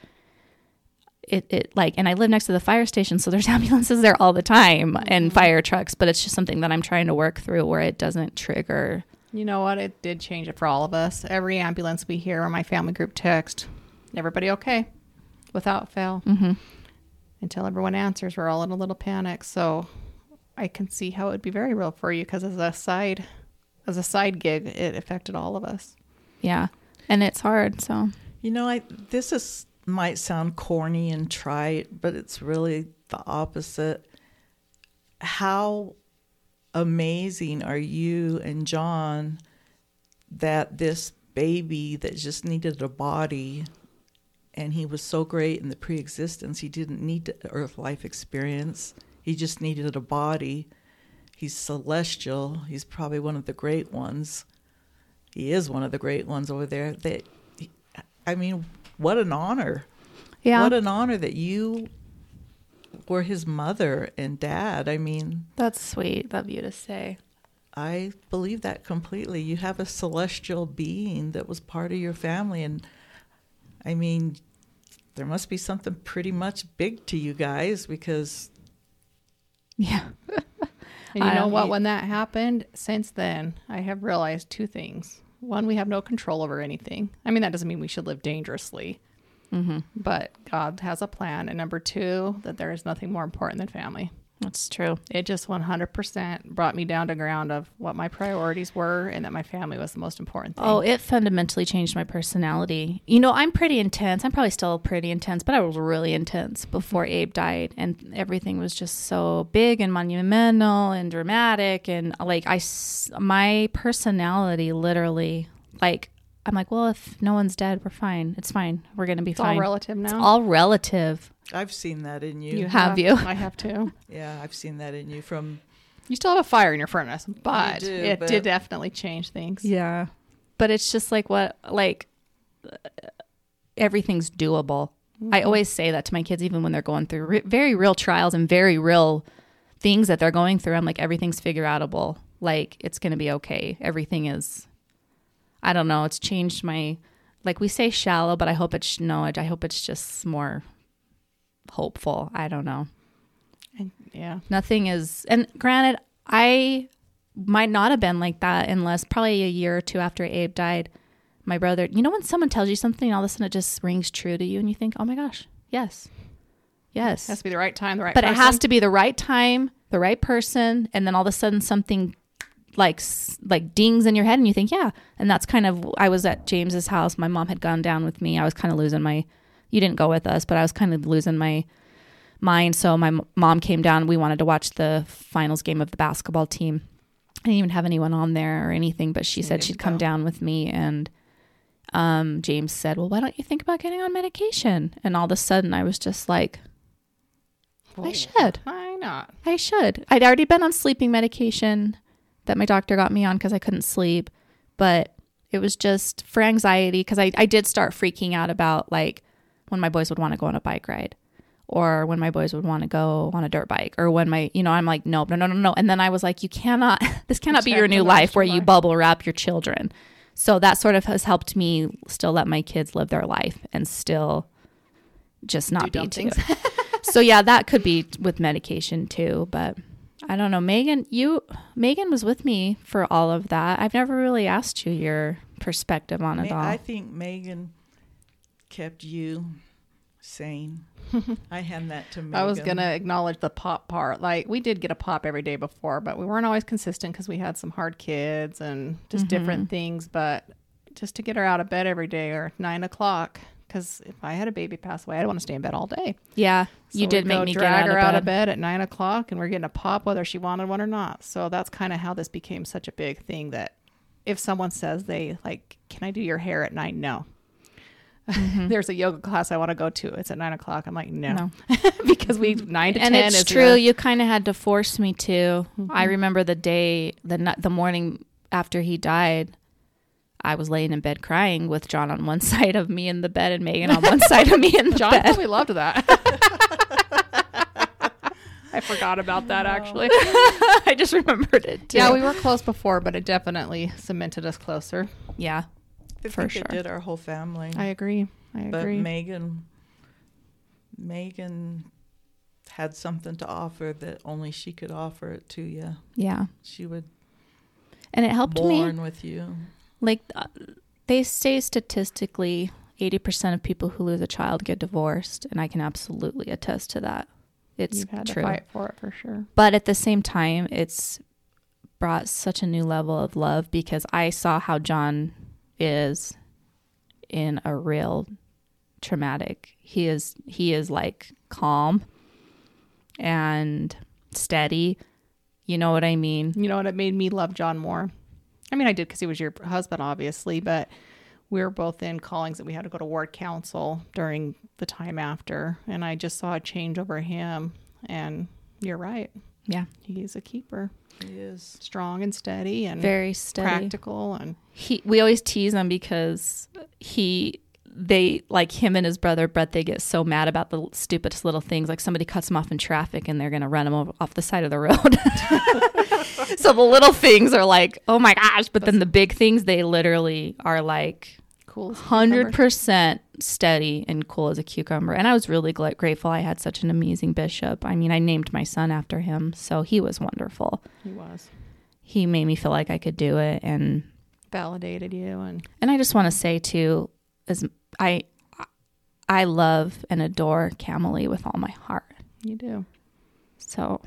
it it like, and I live next to the fire station, so there's ambulances there all the time and fire trucks, but it's just something that I'm trying to work through where it doesn't trigger. You know what? It did change it for all of us. Every ambulance we hear on my family group text, everybody okay, without fail. Mm-hmm. Until everyone answers, we're all in a little panic. So I can see how it would be very real for you because as a side, as a side gig, it affected all of us. Yeah, and it's hard. So You know, I this is might sound corny and trite, but it's really the opposite. How amazing are you and John that this baby that just needed a body, and he was so great in the pre-existence, he didn't need the earth life experience. He just needed a body. He's celestial. He's probably one of the great ones. He is one of the great ones over there. That, I mean, what an honor. yeah, What an honor that you were his mother and dad. I mean, that's sweet of you to say. I believe that completely. You have a celestial being that was part of your family, and I mean, there must be something pretty much big to you guys because Yeah. And you I know don't what? eat- When that happened, since then, I have realized two things. One, we have no control over anything. I mean, that doesn't mean we should live dangerously, Mm-hmm. but God has a plan. And number two, that there is nothing more important than family. That's true. It just one hundred percent brought me down to ground of what my priorities were and that my family was the most important thing. Oh, it fundamentally changed my personality. You know, I'm pretty intense. I'm probably still pretty intense, but I was really intense before Abe died, and everything was just so big and monumental and dramatic. And like, I, s- my personality literally, like, I'm like, well, if no one's dead, we're fine. It's fine. We're going to be it's fine. all relative now. It's all relative. I've seen that in you. You Have you? I have too. Yeah, I've seen that in you from You still have a fire in your furnace, but do, it but- did definitely change things. Yeah. But it's just like what, like, everything's doable. Mm-hmm. I always say that to my kids, even when they're going through re- very real trials and very real things that they're going through. I'm like, everything's figure outable. Like, it's going to be okay. Everything is, I don't know. It's changed my, like we say shallow, but I hope it's, no, I hope it's just more hopeful. I don't know. And, yeah. Nothing is, and granted, I might not have been like that unless probably a year or two after Abe died, my brother, you know, when someone tells you something, all of a sudden it just rings true to you and you think, oh my gosh, yes, yes. It has to be the right time, the right but person. It has to be the right time, the right person. And then all of a sudden something like, like dings in your head and you think, yeah. And that's kind of, I was at James's house. My mom had gone down with me. I was kind of losing my, you didn't go with us, but I was kind of losing my mind. So my m- mom came down. We wanted to watch the finals game of the basketball team. I didn't even have anyone on there or anything, but she, she said she'd come go. down with me. And um, James said, well, why don't you think about getting on medication? And all of a sudden I was just like, well, I should. Why not? I should. I'd already been on sleeping medication that my doctor got me on because I couldn't sleep. But it was just for anxiety because I, I did start freaking out about like when my boys would want to go on a bike ride or when my boys would want to go on a dirt bike or when my, you know, I'm like, no, no, no, no, no. And then I was like, you cannot, this cannot be your new life where you bubble wrap your children. So that sort of has helped me still let my kids live their life and still just not be too. So yeah, that could be with medication too, but I don't know. Megan, you, Megan was with me for all of that. I've never really asked you your perspective on it all. I think Megan kept you sane. I hand that to Megan. I was going to acknowledge the pop part. Like, we did get a pop every day before, but we weren't always consistent because we had some hard kids and just mm-hmm. different things. But just to get her out of bed every day or nine o'clock, because if I had a baby pass away, I'd want to stay in bed all day. Yeah, so you did make me drag get her out of, out of bed at nine o'clock, and we're getting a pop whether she wanted one or not. So that's kind of how this became such a big thing. That if someone says they like, "Can I do your hair at night?" No. Mm-hmm. There's a yoga class I want to go to. It's at nine o'clock. I'm like, no, no. Because we nine to and ten. And it's is true. The... You kind of had to force me to. Mm-hmm. I remember the day, the the morning after he died. I was laying in bed crying with John on one side of me in the bed and Megan on one side of me in the John bed. John probably loved that. I forgot about that, actually. I just remembered it, too. Yeah, we were close before, but it definitely cemented us closer. Yeah, I for think sure. It did our whole family. I agree. I but agree. But Megan, Megan had something to offer that only she could offer it to you. Yeah. She would and it helped mourn me. Mourn with you. Like, uh, they say statistically eighty percent of people who lose a child get divorced, and I can absolutely attest to that. It's You've had true. to fight for it for sure. But at the same time, it's brought such a new level of love because I saw how John is in a real traumatic. He is he is like calm and steady. You know what I mean? You know what? It made me love John more. I mean, I did because he was your husband, obviously, but we were both in callings that we had to go to ward council during the time after. And I just saw a change over him. And you're right. Yeah. He's a keeper. He is. Strong and steady and very steady. Practical. And he, we always tease him because he, they, like him and his brother, Brett, they get so mad about the stupidest little things. Like somebody cuts him off in traffic and they're going to run him over, off the side of the road. So the little things are like, oh my gosh. But then the big things, they literally are like cool one hundred percent steady and cool as a cucumber. And I was really gl- grateful I had such an amazing bishop. I mean, I named my son after him. So he was wonderful. He was. He made me feel like I could do it. And validated you. And, and I just want to say too, is I, I love and adore Camelie with all my heart. You do. So...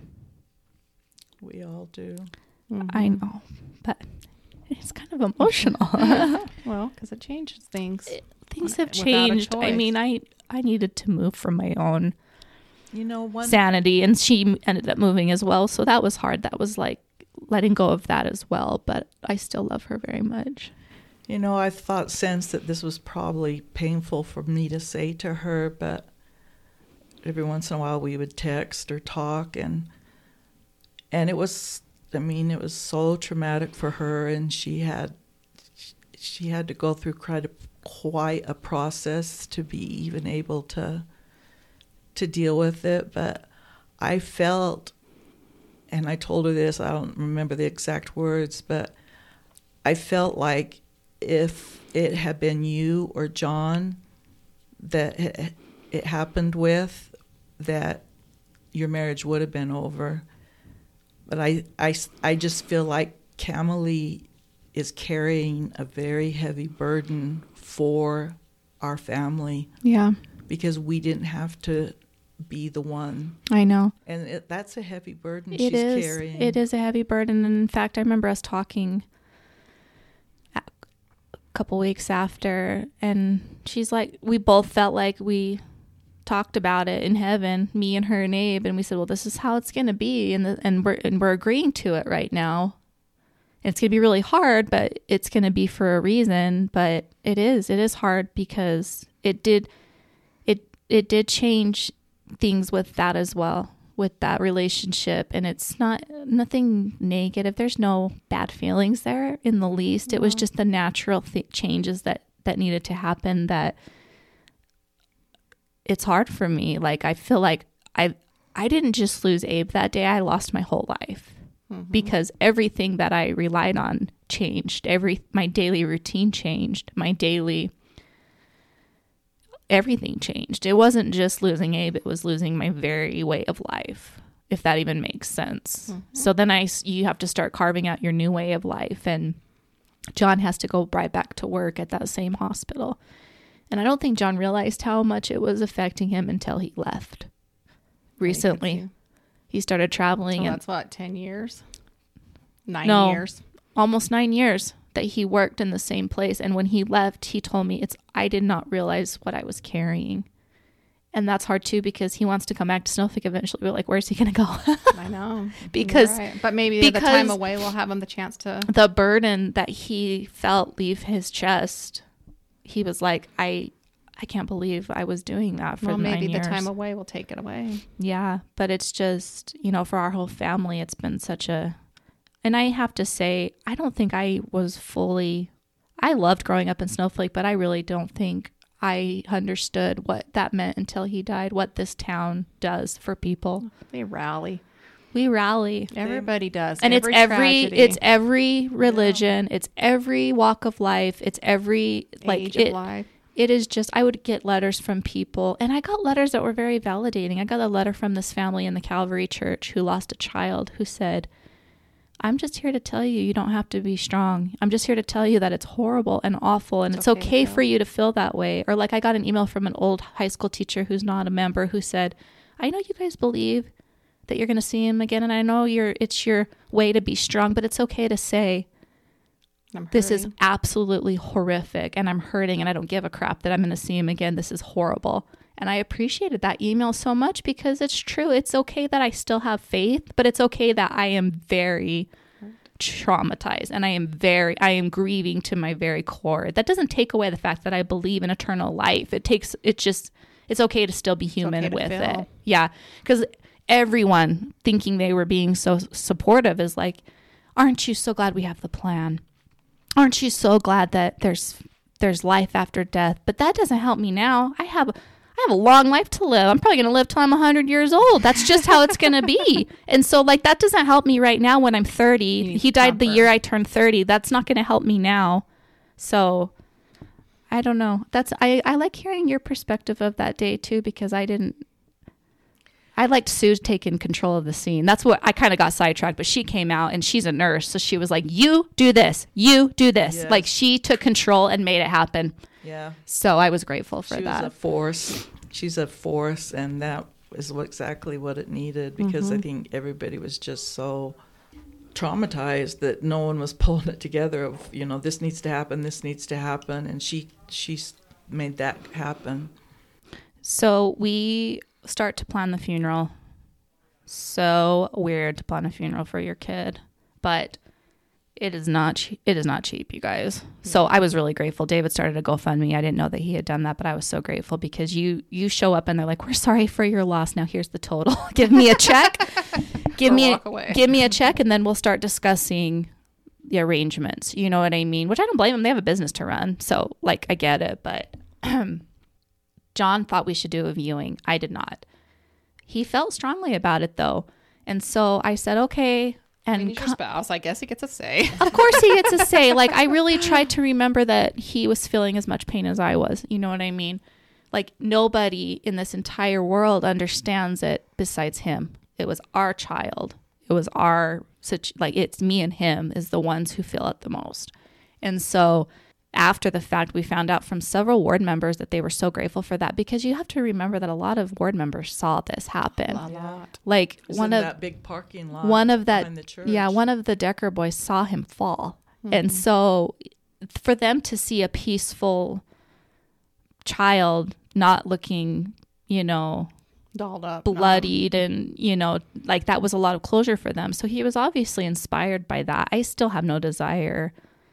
we all do. Mm-hmm. I know, but it's kind of emotional. Well, because it changes things. It, things have changed. I mean, I I needed to move from my own, you know, one sanity, and she ended up moving as well. So that was hard. That was like letting go of that as well. But I still love her very much. You know, I thought since that this was probably painful for me to say to her, but every once in a while we would text or talk, and and it was, I mean, it was so traumatic for her, and she had she had to go through quite a, quite a process to be even able to to deal with it. But I felt, and I told her this, I don't remember the exact words, but I felt like if it had been you or John that it, it happened with, that your marriage would have been over. But I, I, I just feel like Camille is carrying a very heavy burden for our family. Yeah. Because we didn't have to be the one. I know. And it, that's a heavy burden It she's is. carrying. It is a heavy burden. And in fact, I remember us talking a couple weeks after, and she's like, we both felt like we talked about it in heaven, me and her and Abe, and we said, well, this is how it's going to be, and the, and we're and we're agreeing to it right now. It's going to be really hard, but it's going to be for a reason. But it is, it is hard because it did, it it did change things with that as well, with that relationship. And it's not nothing negative. There's no bad feelings there in the least. No. It was just the natural th- changes that that needed to happen. That it's hard for me. Like, I feel like I I didn't just lose Abe that day. I lost my whole life. Mm-hmm. Because everything that I relied on changed. Every my daily routine changed. My daily everything changed. It wasn't just losing Abe, it was losing my very way of life, if that even makes sense. Mm-hmm. So then I you have to start carving out your new way of life, and John has to go right back to work at that same hospital. And I don't think John realized how much it was affecting him until he left recently. He started traveling. So and that's what, ten years? Nine no, years? Almost nine years that he worked in the same place. And when he left, he told me, it's I did not realize what I was carrying. And that's hard too, because he wants to come back to Snowflake eventually. We're like, where's he going to go? I know. because, right. But maybe because the time away will have him the chance to. The burden that he felt leave his chest, he was like, I... I can't believe I was doing that for well, nine maybe years. The time away will take it away. Yeah, but it's just, you know, for our whole family, it's been such a, and I have to say, I don't think I was fully, I loved growing up in Snowflake, but I really don't think I understood what that meant until he died, what this town does for people. They rally. We rally. Everybody does. And every it's every, tragedy. it's every religion. Yeah. It's every walk of life. It's every, like, age it, of life. It is just, I would get letters from people, and I got letters that were very validating. I got a letter from this family in the Calvary Church who lost a child, who said, I'm just here to tell you, you don't have to be strong. I'm just here to tell you that it's horrible and awful, and it's, it's okay, okay for you to feel that way. Or like I got an email from an old high school teacher who's not a member who said, I know you guys believe that you're going to see him again, and I know you're it's your way to be strong, but it's okay to say, this is absolutely horrific, and I'm hurting, and I don't give a crap that I'm going to see him again. This is horrible. And I appreciated that email so much, because it's true. It's okay that I still have faith, but it's okay that I am very traumatized, and I am very, I am grieving to my very core. That doesn't take away the fact that I believe in eternal life. It takes, it just, it's okay to still be human okay with feel. it. Yeah. Because everyone thinking they were being so supportive is like, aren't you so glad we have the plan? Aren't you so glad that there's there's life after death? But that doesn't help me now. I have I have a long life to live. I'm probably going to live till I'm one hundred years old. That's just how it's going to be. And so, like, that doesn't help me right now when I'm thirty. He died the year I turned thirty. That's not going to help me now. So, I don't know. That's I, I like hearing your perspective of that day, too, because I didn't. I liked Sue taking control of the scene. That's what I kind of got sidetracked, but she came out and she's a nurse. So she was like, you do this, you do this. Yes. Like, she took control and made it happen. Yeah. So I was grateful for she that. She's a force. She's a force. And that is what, exactly what it needed, because mm-hmm. I think everybody was just so traumatized that no one was pulling it together of, you know, this needs to happen, this needs to happen. And she, she made that happen. So we start to plan the funeral. So weird to plan a funeral for your kid, but it is not che- it is not cheap, you guys. Yeah. So I was really grateful. David started a GoFundMe. I didn't know that he had done that, but I was so grateful, because you you show up and they're like, we're sorry for your loss. Now here's the total. Give me a check. give me a, give me a check, and then we'll start discussing the arrangements. You know what I mean? Which I don't blame them. They have a business to run. So like, I get it. But John thought we should do a viewing. I did not. He felt strongly about it though. And so I said, okay. And I mean, he's your spouse. I guess he gets a say. Of course he gets a say. Like, I really tried to remember that he was feeling as much pain as I was. You know what I mean? Like, nobody in this entire world understands it besides him. It was our child. It was our, like, it's me and him is the ones who feel it the most. And so after the fact, we found out from several ward members that they were so grateful for that, because you have to remember that a lot of ward members saw this happen. A lot. Like It's one in of that big parking lot one of that, behind the church. yeah, one of the Decker boys saw him fall. Mm-hmm. And so for them to see a peaceful child not looking, you know, Dolled up. bloodied and, you know, like that was a lot of closure for them. So he was obviously inspired by that. I still have no desire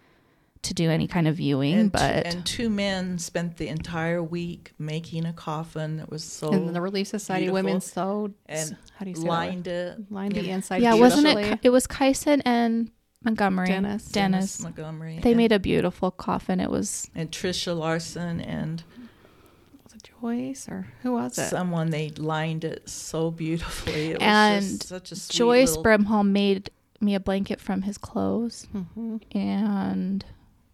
to do any kind of viewing, and but two, and two men spent the entire week making a coffin that was so And the Relief Society beautiful. women sewed, and how do you say lined that? it. Lined the inside. yeah, wasn't it? beautifully. It was Kyson and Montgomery. Dennis. Dennis. Montgomery. They and, made a beautiful coffin. It was and Tricia Larson and Was it Joyce or who was it? someone. They lined it so beautifully. It was And just such a sweet Joyce little, Brimhall made me a blanket from his clothes. Mm-hmm. And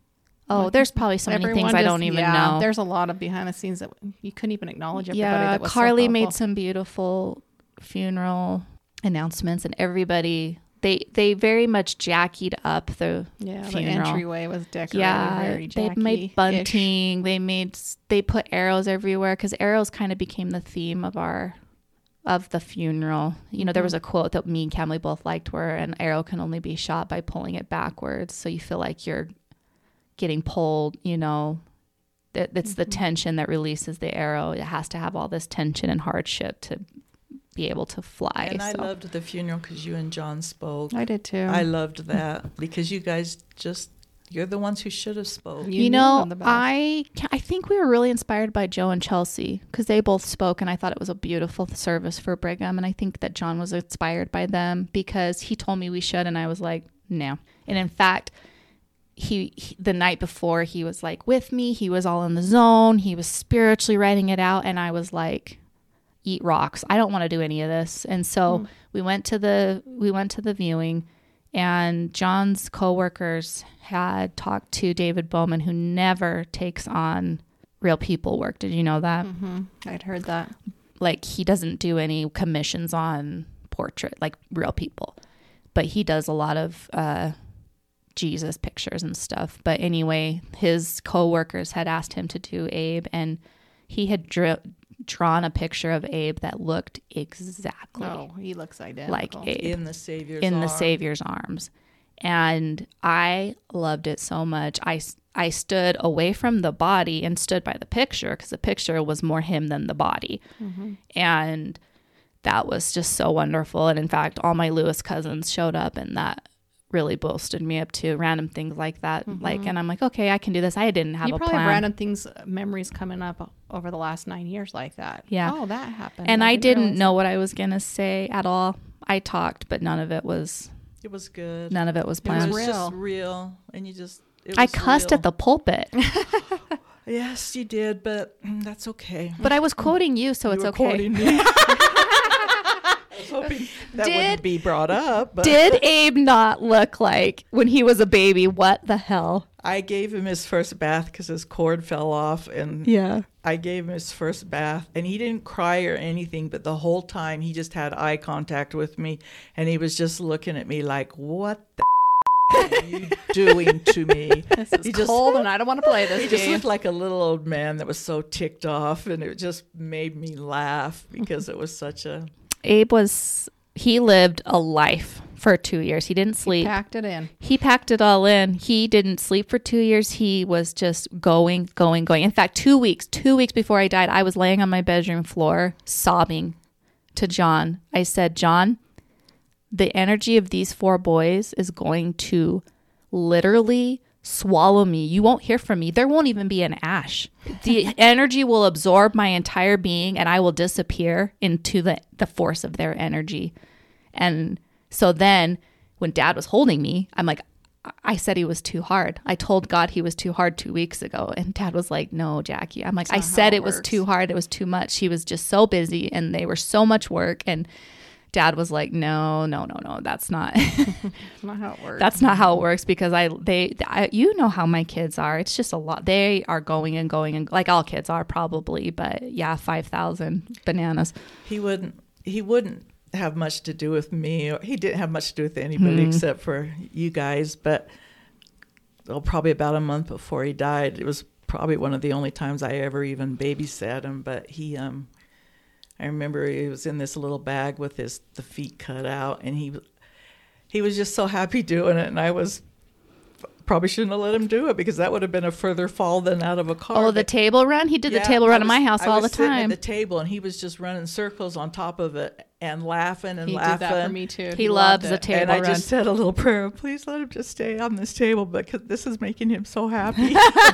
oh, there's probably so many Everyone things I just- don't even yeah, know. There's a lot of behind the scenes that you couldn't even acknowledge everybody. Yeah, that was so Carly made helpful. some beautiful funeral announcements, and everybody they they very much jackied up the Yeah, the funeral. entryway was decorated Yeah, very they made Jackie-ish. bunting. They made they put arrows everywhere, because arrows kind of became the theme of our of the funeral. You know, there was a quote that me and Camille both liked, where an arrow can only be shot by pulling it backwards, so you feel like you're getting pulled. You know, that it's the tension that releases the arrow. It has to have all this tension and hardship to be able to fly. And I so. loved the funeral because you and John spoke. I did too. I loved that because you guys just, you're the ones who should have spoke. You You, knew know, them the best. I ca- I think we were really inspired by Joe and Chelsea, because they both spoke, and I thought it was a beautiful service for Brigham. And I think that John was inspired by them, because he told me we should, and I was like, no. And in fact, he, he the night before, he was like with me. He was all in the zone. He was spiritually writing it out, and I was like, eat rocks. I don't want to do any of this. And so Mm. we went to the we went to the viewing, and John's coworkers had talked to David Bowman, who never takes on real people work. Did you know that? Mm-hmm. I'd heard that. Like, he doesn't do any commissions on portrait, like real people, but he does a lot of uh, Jesus pictures and stuff. But anyway, his coworkers had asked him to do Abe, and he had dri- drawn a picture of Abe that looked exactly Oh, he looks identical. like Abe In the Savior's in the arm. Savior's arms. And I loved it so much. I, I stood away from the body and stood by the picture, because the picture was more him than the body. Mm-hmm. And that was just so wonderful. And in fact, all my Lewis cousins showed up, and that really boosted me up to random things like that. Mm-hmm. Like, and I'm like, okay, I can do this. I didn't have You a probably plan. have random things, memories coming up over the last nine years like that. Yeah. Oh, that happened. and I didn't realize know what I was going to say at all. I talked, but none of it was, It was good. none of it was It was planned. real. just real. And you just, it I was cussed real. at the pulpit, Yes, you did, but mm, that's okay. but I was quoting you, so You it's were okay. quoting me. I was hoping that Did- wouldn't be brought up. But Did Abe not look like when he was a baby? What the hell? I gave him his first bath because his cord fell off, and Yeah. I gave him his first bath, and he didn't cry or anything, but the whole time he just had eye contact with me, and he was just looking at me like, what the are you doing to me? This is He just- cold, and I don't want to play this He just game. looked like a little old man that was so ticked off, and it just made me laugh because it was such a... Abe was, he lived a life for two years. He didn't sleep. Packed it in. He packed it all in. He didn't sleep for two years. He was just going, going, going. In fact, two weeks, two weeks before I died, I was laying on my bedroom floor sobbing to John. I said, John, the energy of these four boys is going to literally swallow me. You won't hear from me. There won't even be an ash. The energy will absorb my entire being, and I will disappear into the, the force of their energy. And so then when Dad was holding me, I'm like, I said he was too hard. I told God he was too hard two weeks ago. And Dad was like, no, Jackie. I'm like, I said it, it was too hard. It was too much. He was just so busy and they were so much work. And Dad was like, no, no, no, no. That's not, not how it works. That's not how it works because I, they, I, you know how my kids are. It's just a lot. They are going and going and like all kids are probably, but yeah, five thousand bananas. He wouldn't, he wouldn't have much to do with me, or he didn't have much to do with anybody mm. except for you guys. But well, probably about a month before he died, it was probably one of the only times I ever even babysat him. But he, um, I remember he was in this little bag with his the feet cut out, and he he was just so happy doing it, and I was. Probably shouldn't have let him do it because that would have been a further fall than out of a car. Oh, the table run? He did yeah, the table run was, at my house I all was the time. Sitting at the table, and he was just running circles on top of it and laughing and he laughing. He did that for me too. He, he loves the table and run. And I just said a little prayer, please let him just stay on this table because this is making him so happy.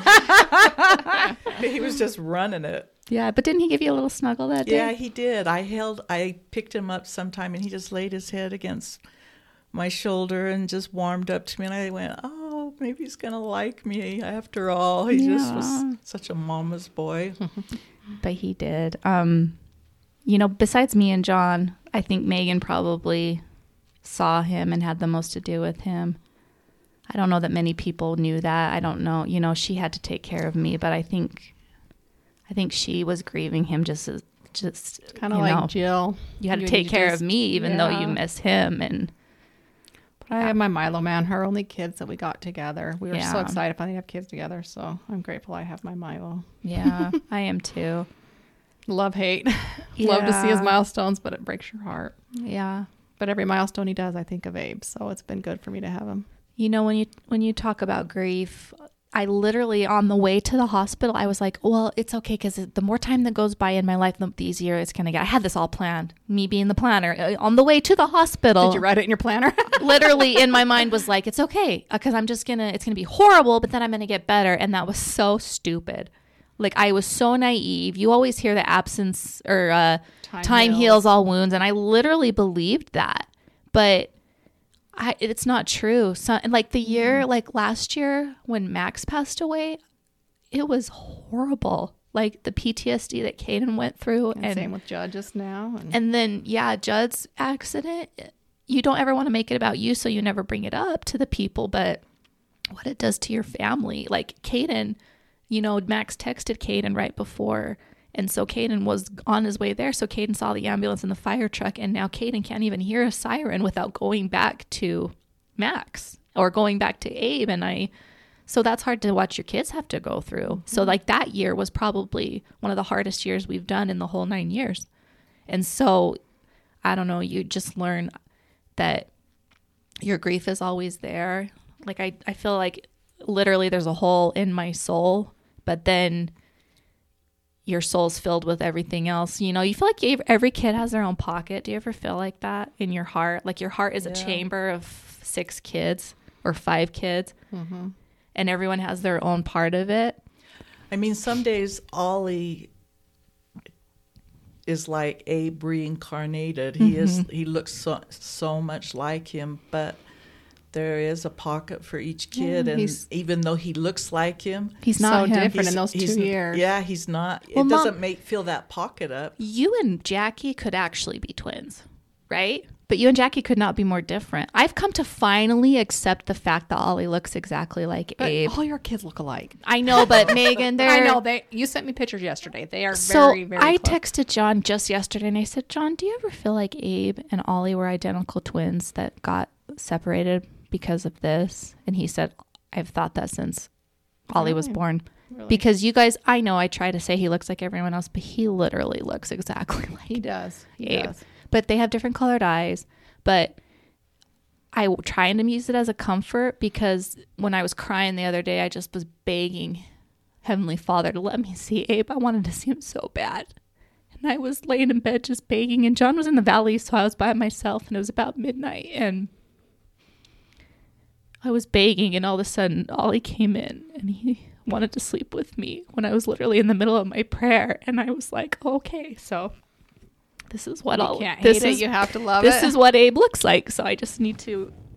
He was just running it. Yeah, but didn't he give you a little snuggle that day? Yeah, he did. I held, I picked him up sometime, and he just laid his head against my shoulder and just warmed up to me, and I went, oh, maybe he's gonna like me after all. He yeah. just was such a mama's boy. But he did. Um, you know, besides me and John, I think Megan probably saw him and had the most to do with him. I don't know that many people knew that. I don't know. You know, she had to take care of me, but I think, I think she was grieving him just as, just kind of like know, Jill. You had to you take care just, of me, even yeah. though you miss him and. I have my Milo man, her only kids that we got together. We were yeah. so excited finally to have kids together. So I'm grateful I have my Milo. Yeah, I am too. Love, hate. Yeah. Love to see his milestones, but it breaks your heart. Yeah. But every milestone he does, I think of Abe. So it's been good for me to have him. You know, when you when you talk about grief, I literally, on the way to the hospital, I was like, well, it's okay because the more time that goes by in my life, the easier it's going to get. I had this all planned, me being the planner. On the way to the hospital. Did you write it in your planner? Literally in my mind was like, it's okay because I'm just going to, it's going to be horrible, but then I'm going to get better. And that was so stupid. Like, I was so naive. You always hear the absence or uh, time, time heals. heals all wounds. And I literally believed that. But I, it's not true. So, like the year, like last year when Max passed away, it was horrible. Like the P T S D that Caden went through. And, and same with Judd just now. And, and then, yeah, Judd's accident. You don't ever want to make it about you, so you never bring it up to the people. But what it does to your family. Like Caden, you know, Max texted Caden right before. And so Caden was on his way there. So Caden saw the ambulance and the fire truck. And now Caden can't even hear a siren without going back to Max or going back to Abe. And I, so that's hard to watch your kids have to go through. Mm-hmm. So like that year was probably one of the hardest years we've done in the whole nine years. And so, I don't know, you just learn that your grief is always there. Like I, I feel like literally there's a hole in my soul, but then your soul's filled with everything else. You know, you feel like every kid has their own pocket. Do you ever feel like that in your heart? Like your heart is yeah. a chamber of six kids or five kids, mm-hmm. and everyone has their own part of it. I mean, some days Ollie is like Abe reincarnated. He mm-hmm. is. He looks so so much like him, but there is a pocket for each kid, yeah, and even though he looks like him, he's not so him. different in those two years. Yeah, he's not. Well, it Mom, doesn't make fill that pocket up. You and Jackie could actually be twins, right? But you and Jackie could not be more different. I've come to finally accept the fact that Ollie looks exactly like but Abe. All your kids look alike. I know, but Megan, they're... I know. They. You sent me pictures yesterday. They are so very, very I close. texted John just yesterday, and I said, John, do you ever feel like Abe and Ollie were identical twins that got separated because of this? And he said, I've thought that since Ollie really? was born. Really? Because you guys, I know I try to say he looks like everyone else, but he literally looks exactly like he does. He Abe. does. But they have different colored eyes. But I trying to use it as a comfort because when I was crying the other day, I just was begging Heavenly Father to let me see Abe. I wanted to see him so bad. And I was laying in bed just begging. And John was in the valley, so I was by myself. And it was about midnight. And I was begging. And all of a sudden, Ollie came in. And he wanted to sleep with me when I was literally in the middle of my prayer. And I was like, okay, so... This is what you I'll. Can't this hate is it. You have to love this it. This is what Abe looks like. So I just need to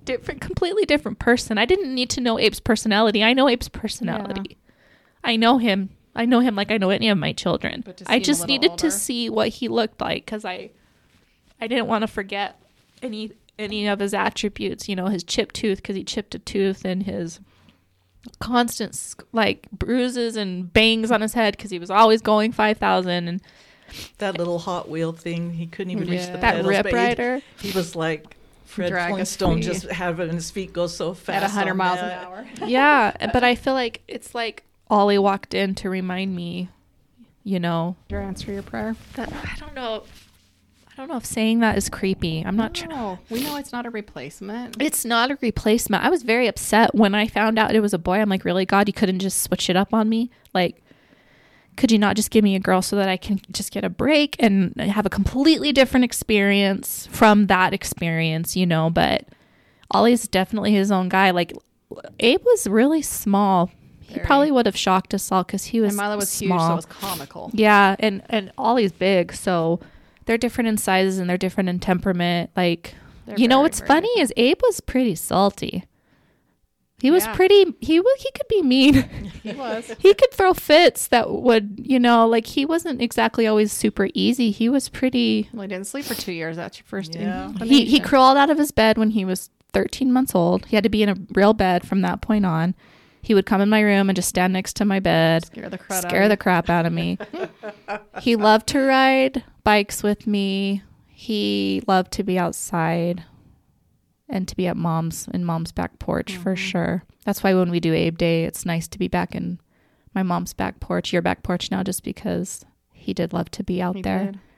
different, completely different person. I didn't need to know Abe's personality. I know Abe's personality. Yeah. I know him. I know him like I know any of my children. I just needed older. to see what he looked like because I, I didn't want to forget any any of his attributes. You know, his chipped tooth because he chipped a tooth, and his constant like bruises and bangs on his head because he was always going five thousand, and that little Hot Wheel thing. He couldn't even yeah. reach the that pedals. Rip Rider. He was like Fred Flintstone, just having his feet go so fast at one hundred miles that. an hour. Yeah, but I feel like it's like Ollie walked in to remind me, you know. Did you answer your prayer? That, I don't know. I don't know if saying that is creepy. I'm not sure. No, we know it's not a replacement. It's not a replacement. I was very upset when I found out it was a boy. I'm like, really, God, you couldn't just switch it up on me? Like, could you not just give me a girl so that I can just get a break and have a completely different experience from that experience, you know? But Ollie's definitely his own guy. Like, Abe was really small. He probably would have shocked us all because he was and Milo was small. huge, so it was comical. Yeah, and, and Ollie's big, so they're different in sizes and they're different in temperament. Like, they're you know what's funny different. is Abe was pretty salty. He was yeah. pretty, he was, he could be mean. He was. He could throw fits that would, you know, like he wasn't exactly always super easy. He was pretty. Well, he didn't sleep for two years. That's your first yeah. He He crawled out of his bed when he was thirteen months old. He had to be in a real bed from that point on. He would come in my room and just stand next to my bed. Scare the crap, scare out, the crap out of me. He loved to ride bikes with me. He loved to be outside and to be at mom's in mom's back porch mm-hmm. for sure. That's why when we do Abe Day, it's nice to be back in my mom's back porch, your back porch now, just because he did love to be out he there. Did.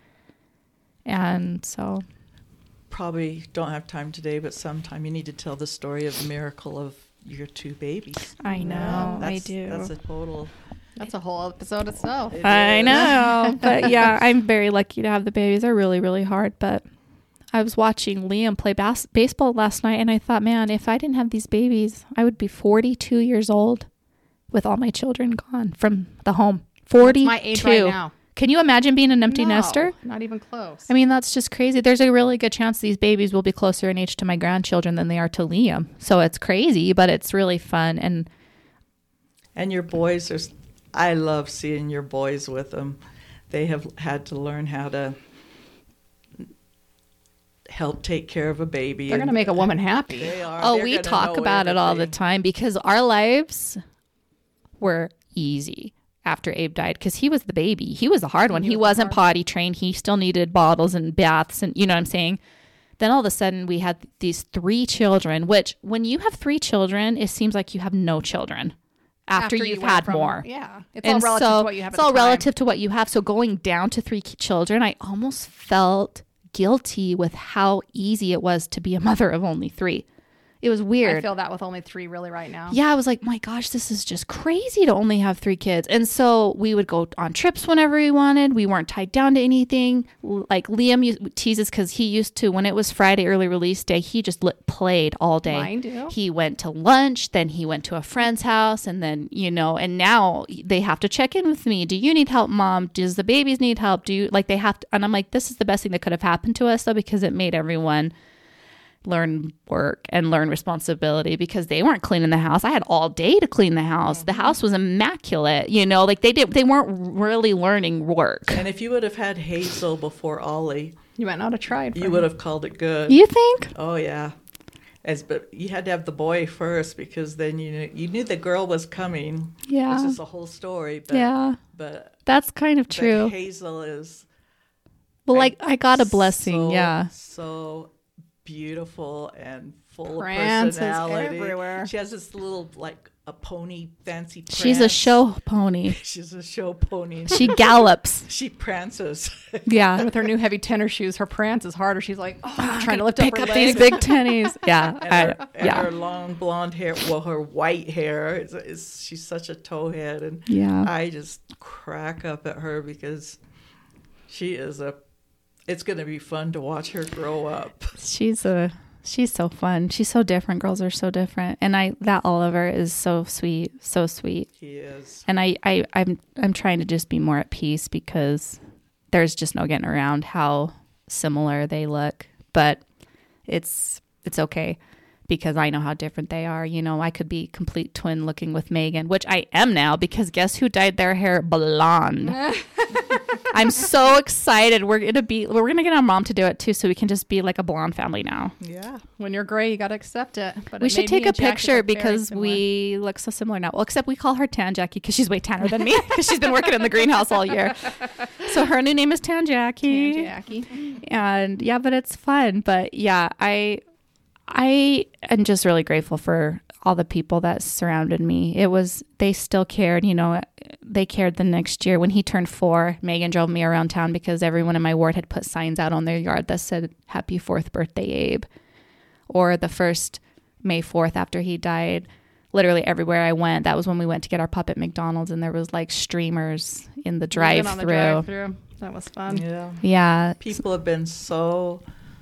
And so. Probably don't have time today, but sometime you need to tell the story of the miracle of your two babies. I know, yeah, I do. That's a total. That's a whole episode itself. It I know, but yeah, I'm very lucky to have the babies. They're really, really hard. But I was watching Liam play bas- baseball last night, and I thought, man, if I didn't have these babies, I would be forty-two years old with all my children gone from the home. forty-two. That's my age right now. Can you imagine being an empty no, nester? Not even close. I mean, that's just crazy. There's a really good chance these babies will be closer in age to my grandchildren than they are to Liam. So it's crazy, but it's really fun. And and your boys are, I love seeing your boys with them. They have had to learn how to help take care of a baby. They're going to make a woman happy. They are. Oh, They're we talk about everything. It all the time because our lives were easy after Abe died because he was the baby. He was the hard one. He, he was wasn't potty trained. He still needed bottles and baths and you know what I'm saying? Then all of a sudden we had these three children, which when you have three children, it seems like you have no children after, after you've you had from, more. Yeah. It's and all relative so to what you have It's at all the time. relative to what you have. So going down to three children, I almost felt guilty with how easy it was to be a mother of only three. It was weird. I feel that with only three really right now. Yeah, I was like, my gosh, this is just crazy to only have three kids. And so we would go on trips whenever we wanted. We weren't tied down to anything. Like Liam teases because he used to, when it was Friday early release day, he just lit, played all day. Mine do. He went to lunch, then he went to a friend's house, and then, you know, and now they have to check in with me. Do you need help, Mom? Does the babies need help? Do you, like they have to, and I'm like, this is the best thing that could have happened to us though, because it made everyone learn work and learn responsibility because they weren't cleaning the house. I had all day to clean the house. Mm-hmm. The house was immaculate, you know, like they did, they weren't really learning work. And if you would have had Hazel before Ollie, you might not have tried. You would have called it good. You think? Oh yeah. As but you had to have the boy first because then you knew, you knew the girl was coming. Yeah. This is the whole story. But, yeah. But that's kind of true. Hazel is. Well, like I got a blessing. So, yeah. So beautiful and full Prances of personality. Everywhere. She has this little like a pony fancy prance. She's a show pony. She's a show pony. She gallops. She prances. Yeah. With her new heavy tennis shoes, her prance is harder. She's like, oh, I'm trying to lift pick up her up legs. these big tennies. Yeah. And, I, her, and yeah. her long blonde hair, well, her white hair is, is she's such a towhead, and yeah. I just crack up at her because she is a. It's going to be fun to watch her grow up. She's a. She's so fun. She's so different. Girls are so different. And I that Oliver is so sweet, so sweet. He is. And I, I I'm I'm trying to just be more at peace because there's just no getting around how similar they look. But it's it's okay. because I know how different they are. You know, I could be complete twin looking with Megan, which I am now, because guess who dyed their hair blonde? I'm so excited. We're gonna be we're gonna get our mom to do it too, so we can just be like a blonde family now. Yeah. When you're gray, you gotta accept it. But We it should made take me a and Jackie picture look very because similar. we look so similar now. Well, except we call her Tan Jackie because she's way tanner than me because she's been working in the greenhouse all year. So her new name is Tan Jackie. Tan Jackie. And yeah, but it's fun. But yeah, I I am just really grateful for all the people that surrounded me. It was, they still cared, you know, they cared the next year. When he turned four, Megan drove me around town because everyone in my ward had put signs out on their yard that said, happy fourth birthday, Abe. Or the first May fourth after he died, literally everywhere I went, that was when we went to get our pup at McDonald's, and there was like streamers in the We've been on the drive-through. drive-through. That was fun. Yeah. Yeah. People have been so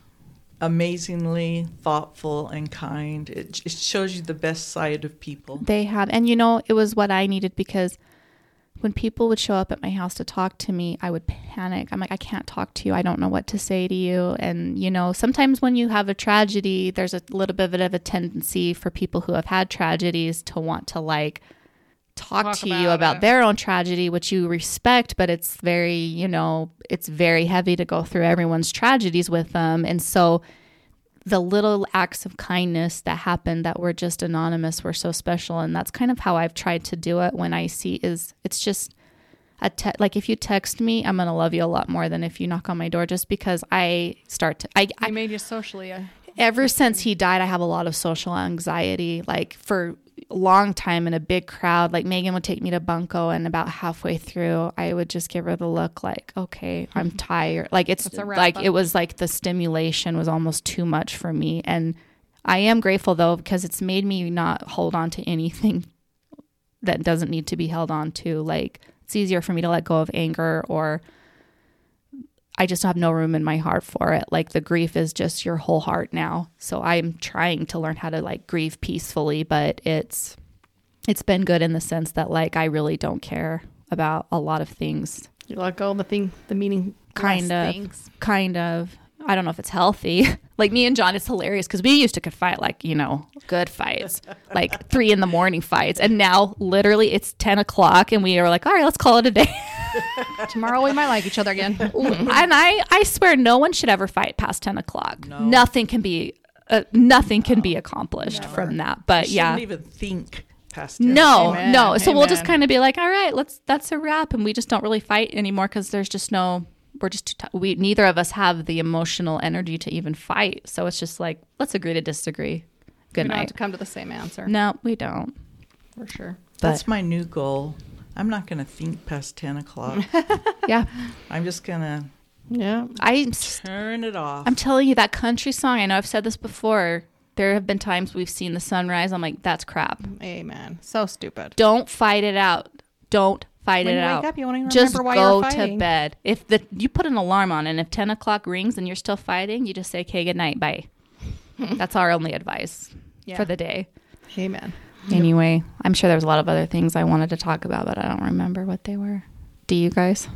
amazingly thoughtful and kind. It, it shows you the best side of people. They have. And, you know, it was what I needed, because when people would show up at my house to talk to me, I would panic. I'm like, I can't talk to you. I don't know what to say to you. And, you know, sometimes when you have a tragedy, there's a little bit of a tendency for people who have had tragedies to want to like talk, Talk to you about about it. their own tragedy, which you respect, but it's very, you know, it's very heavy to go through everyone's tragedies with them. And so the little acts of kindness that happened that were just anonymous were so special. And that's kind of how I've tried to do it when I see is it's just a te- like if you text me, I'm going to love you a lot more than if you knock on my door, just because I start to, I, I I made you socially. Uh, ever since he died, I have a lot of social anxiety. Like for a long time in a big crowd, like Megan would take me to Bunko, and about halfway through, I would just give her the look like, okay, I'm tired. Like it's That's a wrap like up. it was like the stimulation was almost too much for me. And I am grateful though, because it's made me not hold on to anything that doesn't need to be held on to. Like it's easier for me to let go of anger, or I just have no room in my heart for it. Like the grief is just your whole heart now. So I'm trying to learn how to like grieve peacefully, but it's it's been good in the sense that like I really don't care about a lot of things. you let go of the thing, the meaning. Kind of. Things. Kind of. I don't know if it's healthy. Like me and John, it's hilarious because we used to could fight like, you know, good fights, like three in the morning fights. And now literally it's ten o'clock and we are like, all right, let's call it a day. Tomorrow we might like each other again. And I, I swear no one should ever fight past ten o'clock. No. Nothing can be, uh, nothing can be accomplished Never. from that. But You yeah, shouldn't even think past ten. no, Amen. no. So we'll just Amen. kind of be like, all right, let's, that's a wrap. And we just don't really fight anymore because there's just no, we're just too, t- we, neither of us have the emotional energy to even fight. So it's just like, let's agree to disagree. We Good don't have night. to come to the same answer. No, we don't. For sure. That's my new goal. I'm not going to think past ten o'clock. Yeah. I'm just going to Yeah. I, turn it off. I'm telling you, that country song, I know I've said this before. There have been times we've seen the sunrise. I'm like, that's crap. Amen. So stupid. Don't fight it out. Don't fight When it you out. wake up, you won't even Just remember why go you're fighting. to bed. If the you put an alarm on, and if ten o'clock rings and you're still fighting, you just say, "Okay, good night, bye." That's our only advice Yeah. for the day. Amen. Anyway, I'm sure there's a lot of other things I wanted to talk about, but I don't remember what they were. Do you guys?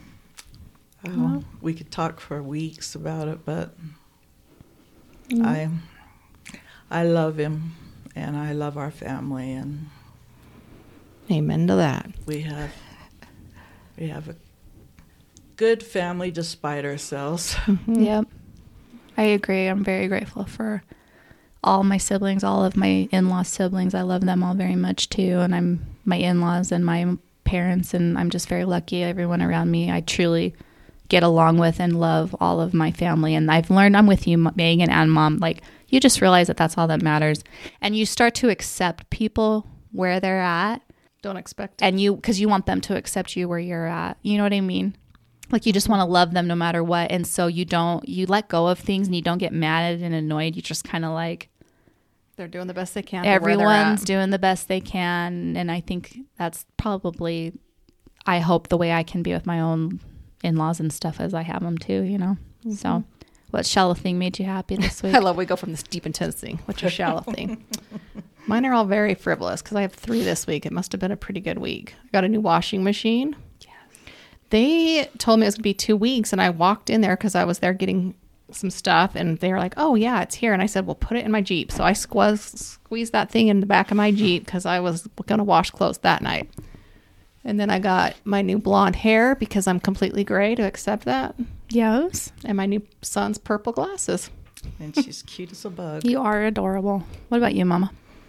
Oh, we could talk for weeks about it, but Mm-hmm. I I love him, and I love our family, and Amen to that. we have we have a good family despite ourselves. Yep. I agree. I'm very grateful for all my siblings, all of my in-law siblings. I love them all very much too. And I'm my in-laws and my parents, and I'm just very lucky. Everyone around me, I truly get along with and love all of my family. And I've learned, I'm with you, Megan and Mom, like you just realize that that's all that matters. And you start to accept people where they're at, Don't expect it. and you, because you want them to accept you where you're at. You know what I mean? Like you just want to love them no matter what. And so you don't, you let go of things and you don't get mad and annoyed. You just kind of like, They're doing the best they can. for where they're everyone's at. doing the best they can. And I think that's probably, I hope, the way I can be with my own in-laws and stuff as I have them too, you know? So what shallow thing made you happy this week? I love we go from this deep intense thing. What's your shallow thing? Mine are all very frivolous because I have three this week. It must have been a pretty good week. I got a new washing machine. Yes. They told me it was going to be two weeks, and I walked in there because I was there getting some stuff, and they were like, "Oh yeah, it's here." And I said, "Well, put it in my Jeep." So I squeezed squeezed that thing in the back of my Jeep because I was gonna wash clothes that night. And then I got my new blonde hair because I'm completely gray to accept that, Yes. and my new son's purple glasses. And she's cute as a bug. You are adorable. What about you, Mama?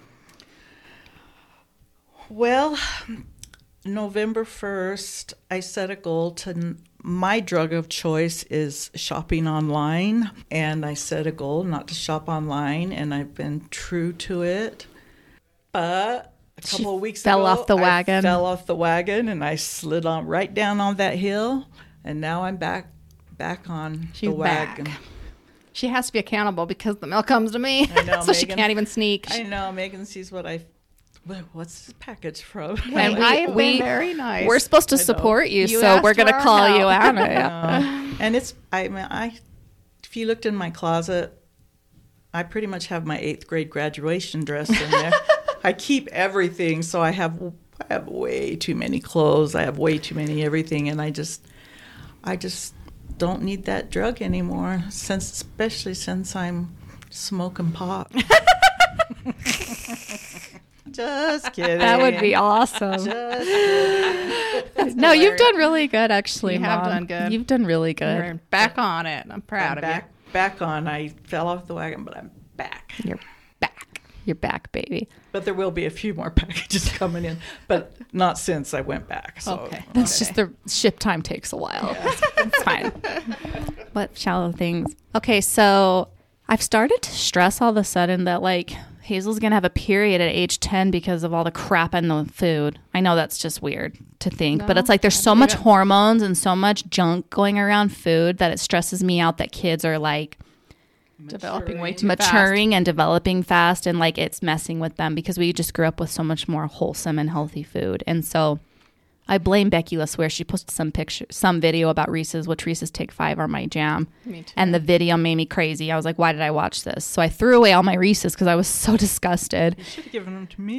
Well, November first, I set a goal to, my drug of choice is shopping online. And I set a goal not to shop online, and I've been true to it. But a couple She of weeks fell ago, off the I wagon. fell off the wagon, and I slid on right down on that hill. And now I'm back, back on She's the wagon. back. She has to be accountable because the mail comes to me, I know, so she Megan. can't even sneak. I know, Megan sees what I, what- what's this package from? And we- I have we- been very nice. We're supposed to I know. support you, You so asked we're going to for our call help. you out. Uh, and it's I mean I if you looked in my closet, I pretty much have my eighth grade graduation dress in there. I keep everything, so I have I have way too many clothes. I have way too many everything, and I just I just don't need that drug anymore. Since especially since I'm smoking pot. Just kidding. That would be awesome. Just kidding. No, you've done really good, actually. You have Mom. done good. You've done really good. We're back on it. I'm proud I'm of back, back on. I fell off the wagon, but I'm back. You're back. You're back, baby. But there will be a few more packages coming in, but not since I went back. So Okay. That's just the ship time takes a while. It's fine. What shallow things. Okay, so I've started to stress all of a sudden that like Hazel's gonna have a period at age ten because of all the crap in the food. I know that's just weird to think, but No, it's like there's I so believe much it. hormones and so much junk going around food that it stresses me out that kids are like Developing way too maturing and developing fast, and like it's messing with them because we just grew up with so much more wholesome and healthy food. And so I blame Becky LaSwear. She posted some picture, some video about Reese's, which Reese's Take Five are my jam. Me too. And the video made me crazy. I was like, why did I watch this? So I threw away all my Reese's because I was so disgusted. you should have given them to me.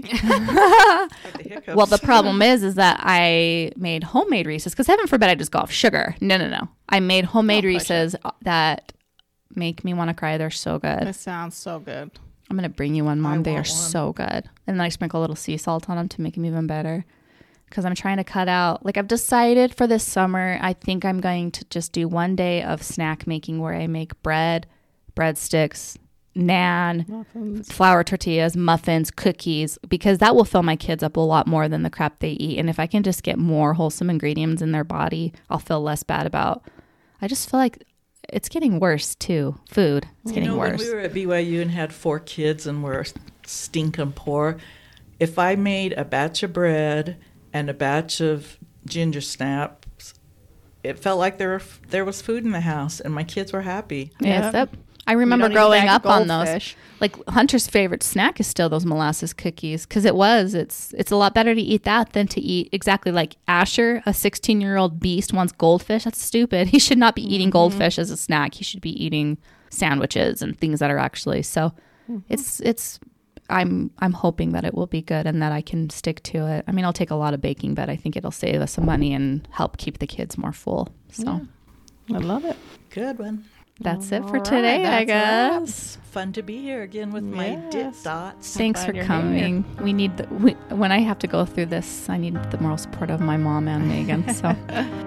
Got the hiccups. Well, the problem is, is that I made homemade Reese's because heaven forbid I just go off sugar. No, no, no. I made homemade Don't push Reese's that make me want to cry. They're so good. This sounds so good. I'm going to bring you one, I Mom. They are want one. so good. And then I sprinkle a little sea salt on them to make them even better. Because I'm trying to cut out, like I've decided for this summer, I think I'm going to just do one day of snack making where I make bread, breadsticks, naan, Muffins. flour tortillas, muffins, cookies, because that will fill my kids up a lot more than the crap they eat. And if I can just get more wholesome ingredients in their body, I'll feel less bad about. I just feel like it's getting worse too. Food, it's you getting know, worse. when we were at B Y U and had four kids and were stinking poor, if I made a batch of bread and a batch of ginger snaps, it felt like there were, there was food in the house, and my kids were happy. Yes, Yep. yep. I remember You don't need a growing bag up of on those. goldfish. Like Hunter's favorite snack is still those molasses cookies because it was. It's it's a lot better to eat that than to eat exactly like Asher, a sixteen-year-old beast, wants goldfish. That's stupid. He should not be eating goldfish as a snack. He should be eating sandwiches and things that are actually so. It's it's. I'm I'm hoping that it will be good and that I can stick to it. I mean, I'll take a lot of baking, but I think it'll save us some money and help keep the kids more full. So I love it. Good one. that's it All for right, today, I that's a wrap. guess. Fun to be here again with my dip Yes. dots. Thanks glad for you're coming. We need the, we, when I have to go through this, I need the moral support of my mom and Megan. So